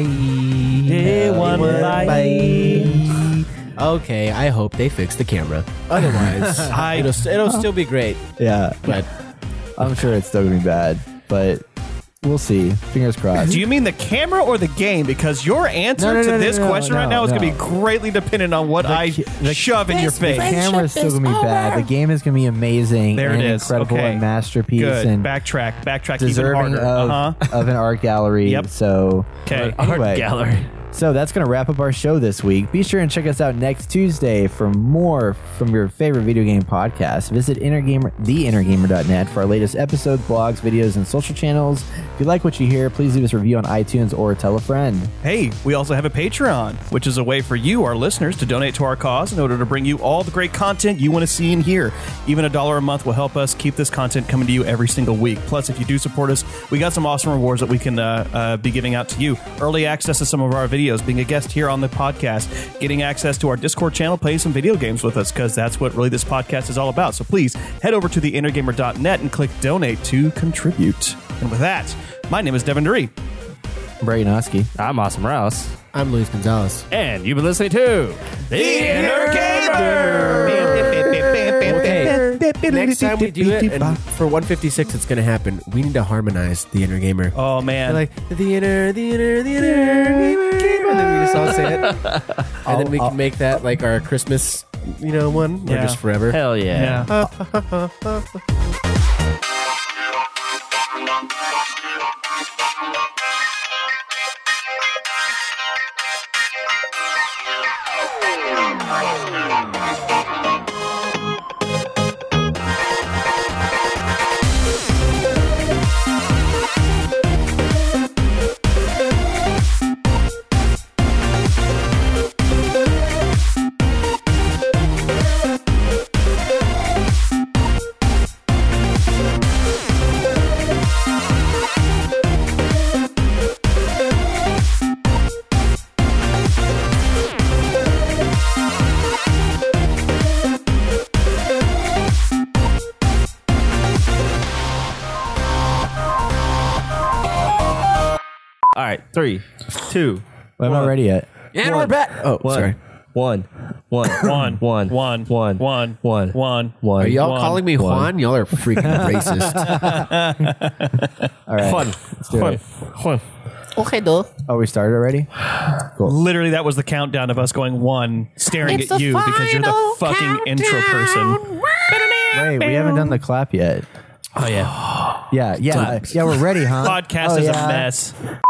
Okay, I hope they fix the camera. Otherwise, it'll still be great.
Yeah.
But
I'm sure it's still gonna be bad, but we'll see. Fingers crossed.
Do you mean the camera or the game? Because your answer
No,
to this
no,
question right
no,
now is going to
no.
be greatly dependent on what I shove in your
The
face.
camera is still gonna be bad. The game is gonna be amazing.
There it
and
is.
Incredible
Okay.
and masterpiece
Good.
and
Backtrack even
deserving
harder.
of an art gallery.
Yep.
So
Okay.
Anyway.
Art gallery.
So that's going to wrap up our show this week. Be sure and check us out next Tuesday for more from your favorite video game podcast. Visit theinnergamer.net for our latest episodes, blogs, videos, and social channels. If you like what you hear, please leave us a review on iTunes or tell a friend.
Hey, we also have a Patreon, which is a way for you, our listeners, to donate to our cause in order to bring you all the great content you want to see and hear. Even $1 a month will help us keep this content coming to you every single week. Plus, if you do support us, we got some awesome rewards that we can be giving out to you. Early access to some of our videos, being a guest here on the podcast, getting access to our Discord channel, playing some video games with us, because that's what really this podcast is all about. So please head over to theinnergamer.net and click donate to contribute. And with that, my name is Devin Duree.
Brady Noski.
I'm Awesome Rouse.
I'm Luis Gonzalez.
And you've been listening to The Inner Gamer.
Okay, next time we do it, and for 156, it's going to happen. We need to harmonize the Inner Gamer.
Oh, man.
Like the inner gamer, and then we just all say it, and then we can make that like our Christmas, one, or
Yeah.
just forever.
Hell yeah.
Yeah.
All right, 3, 2,
I'm not ready yet.
And we're back. Oh, sorry.
One.
One.
Are y'all
One.
calling me Juan? Y'all are freaking racist.
All right.
Juan.
Let's do it.
Juan.
Okay, though.
Oh, we started already?
Literally, that was the countdown of us going one, staring at you because you're the fucking intro person.
Wait, we haven't done the clap yet.
Oh, yeah.
Yeah, we're ready, huh?
Podcast
Oh,
is
yeah.
a mess.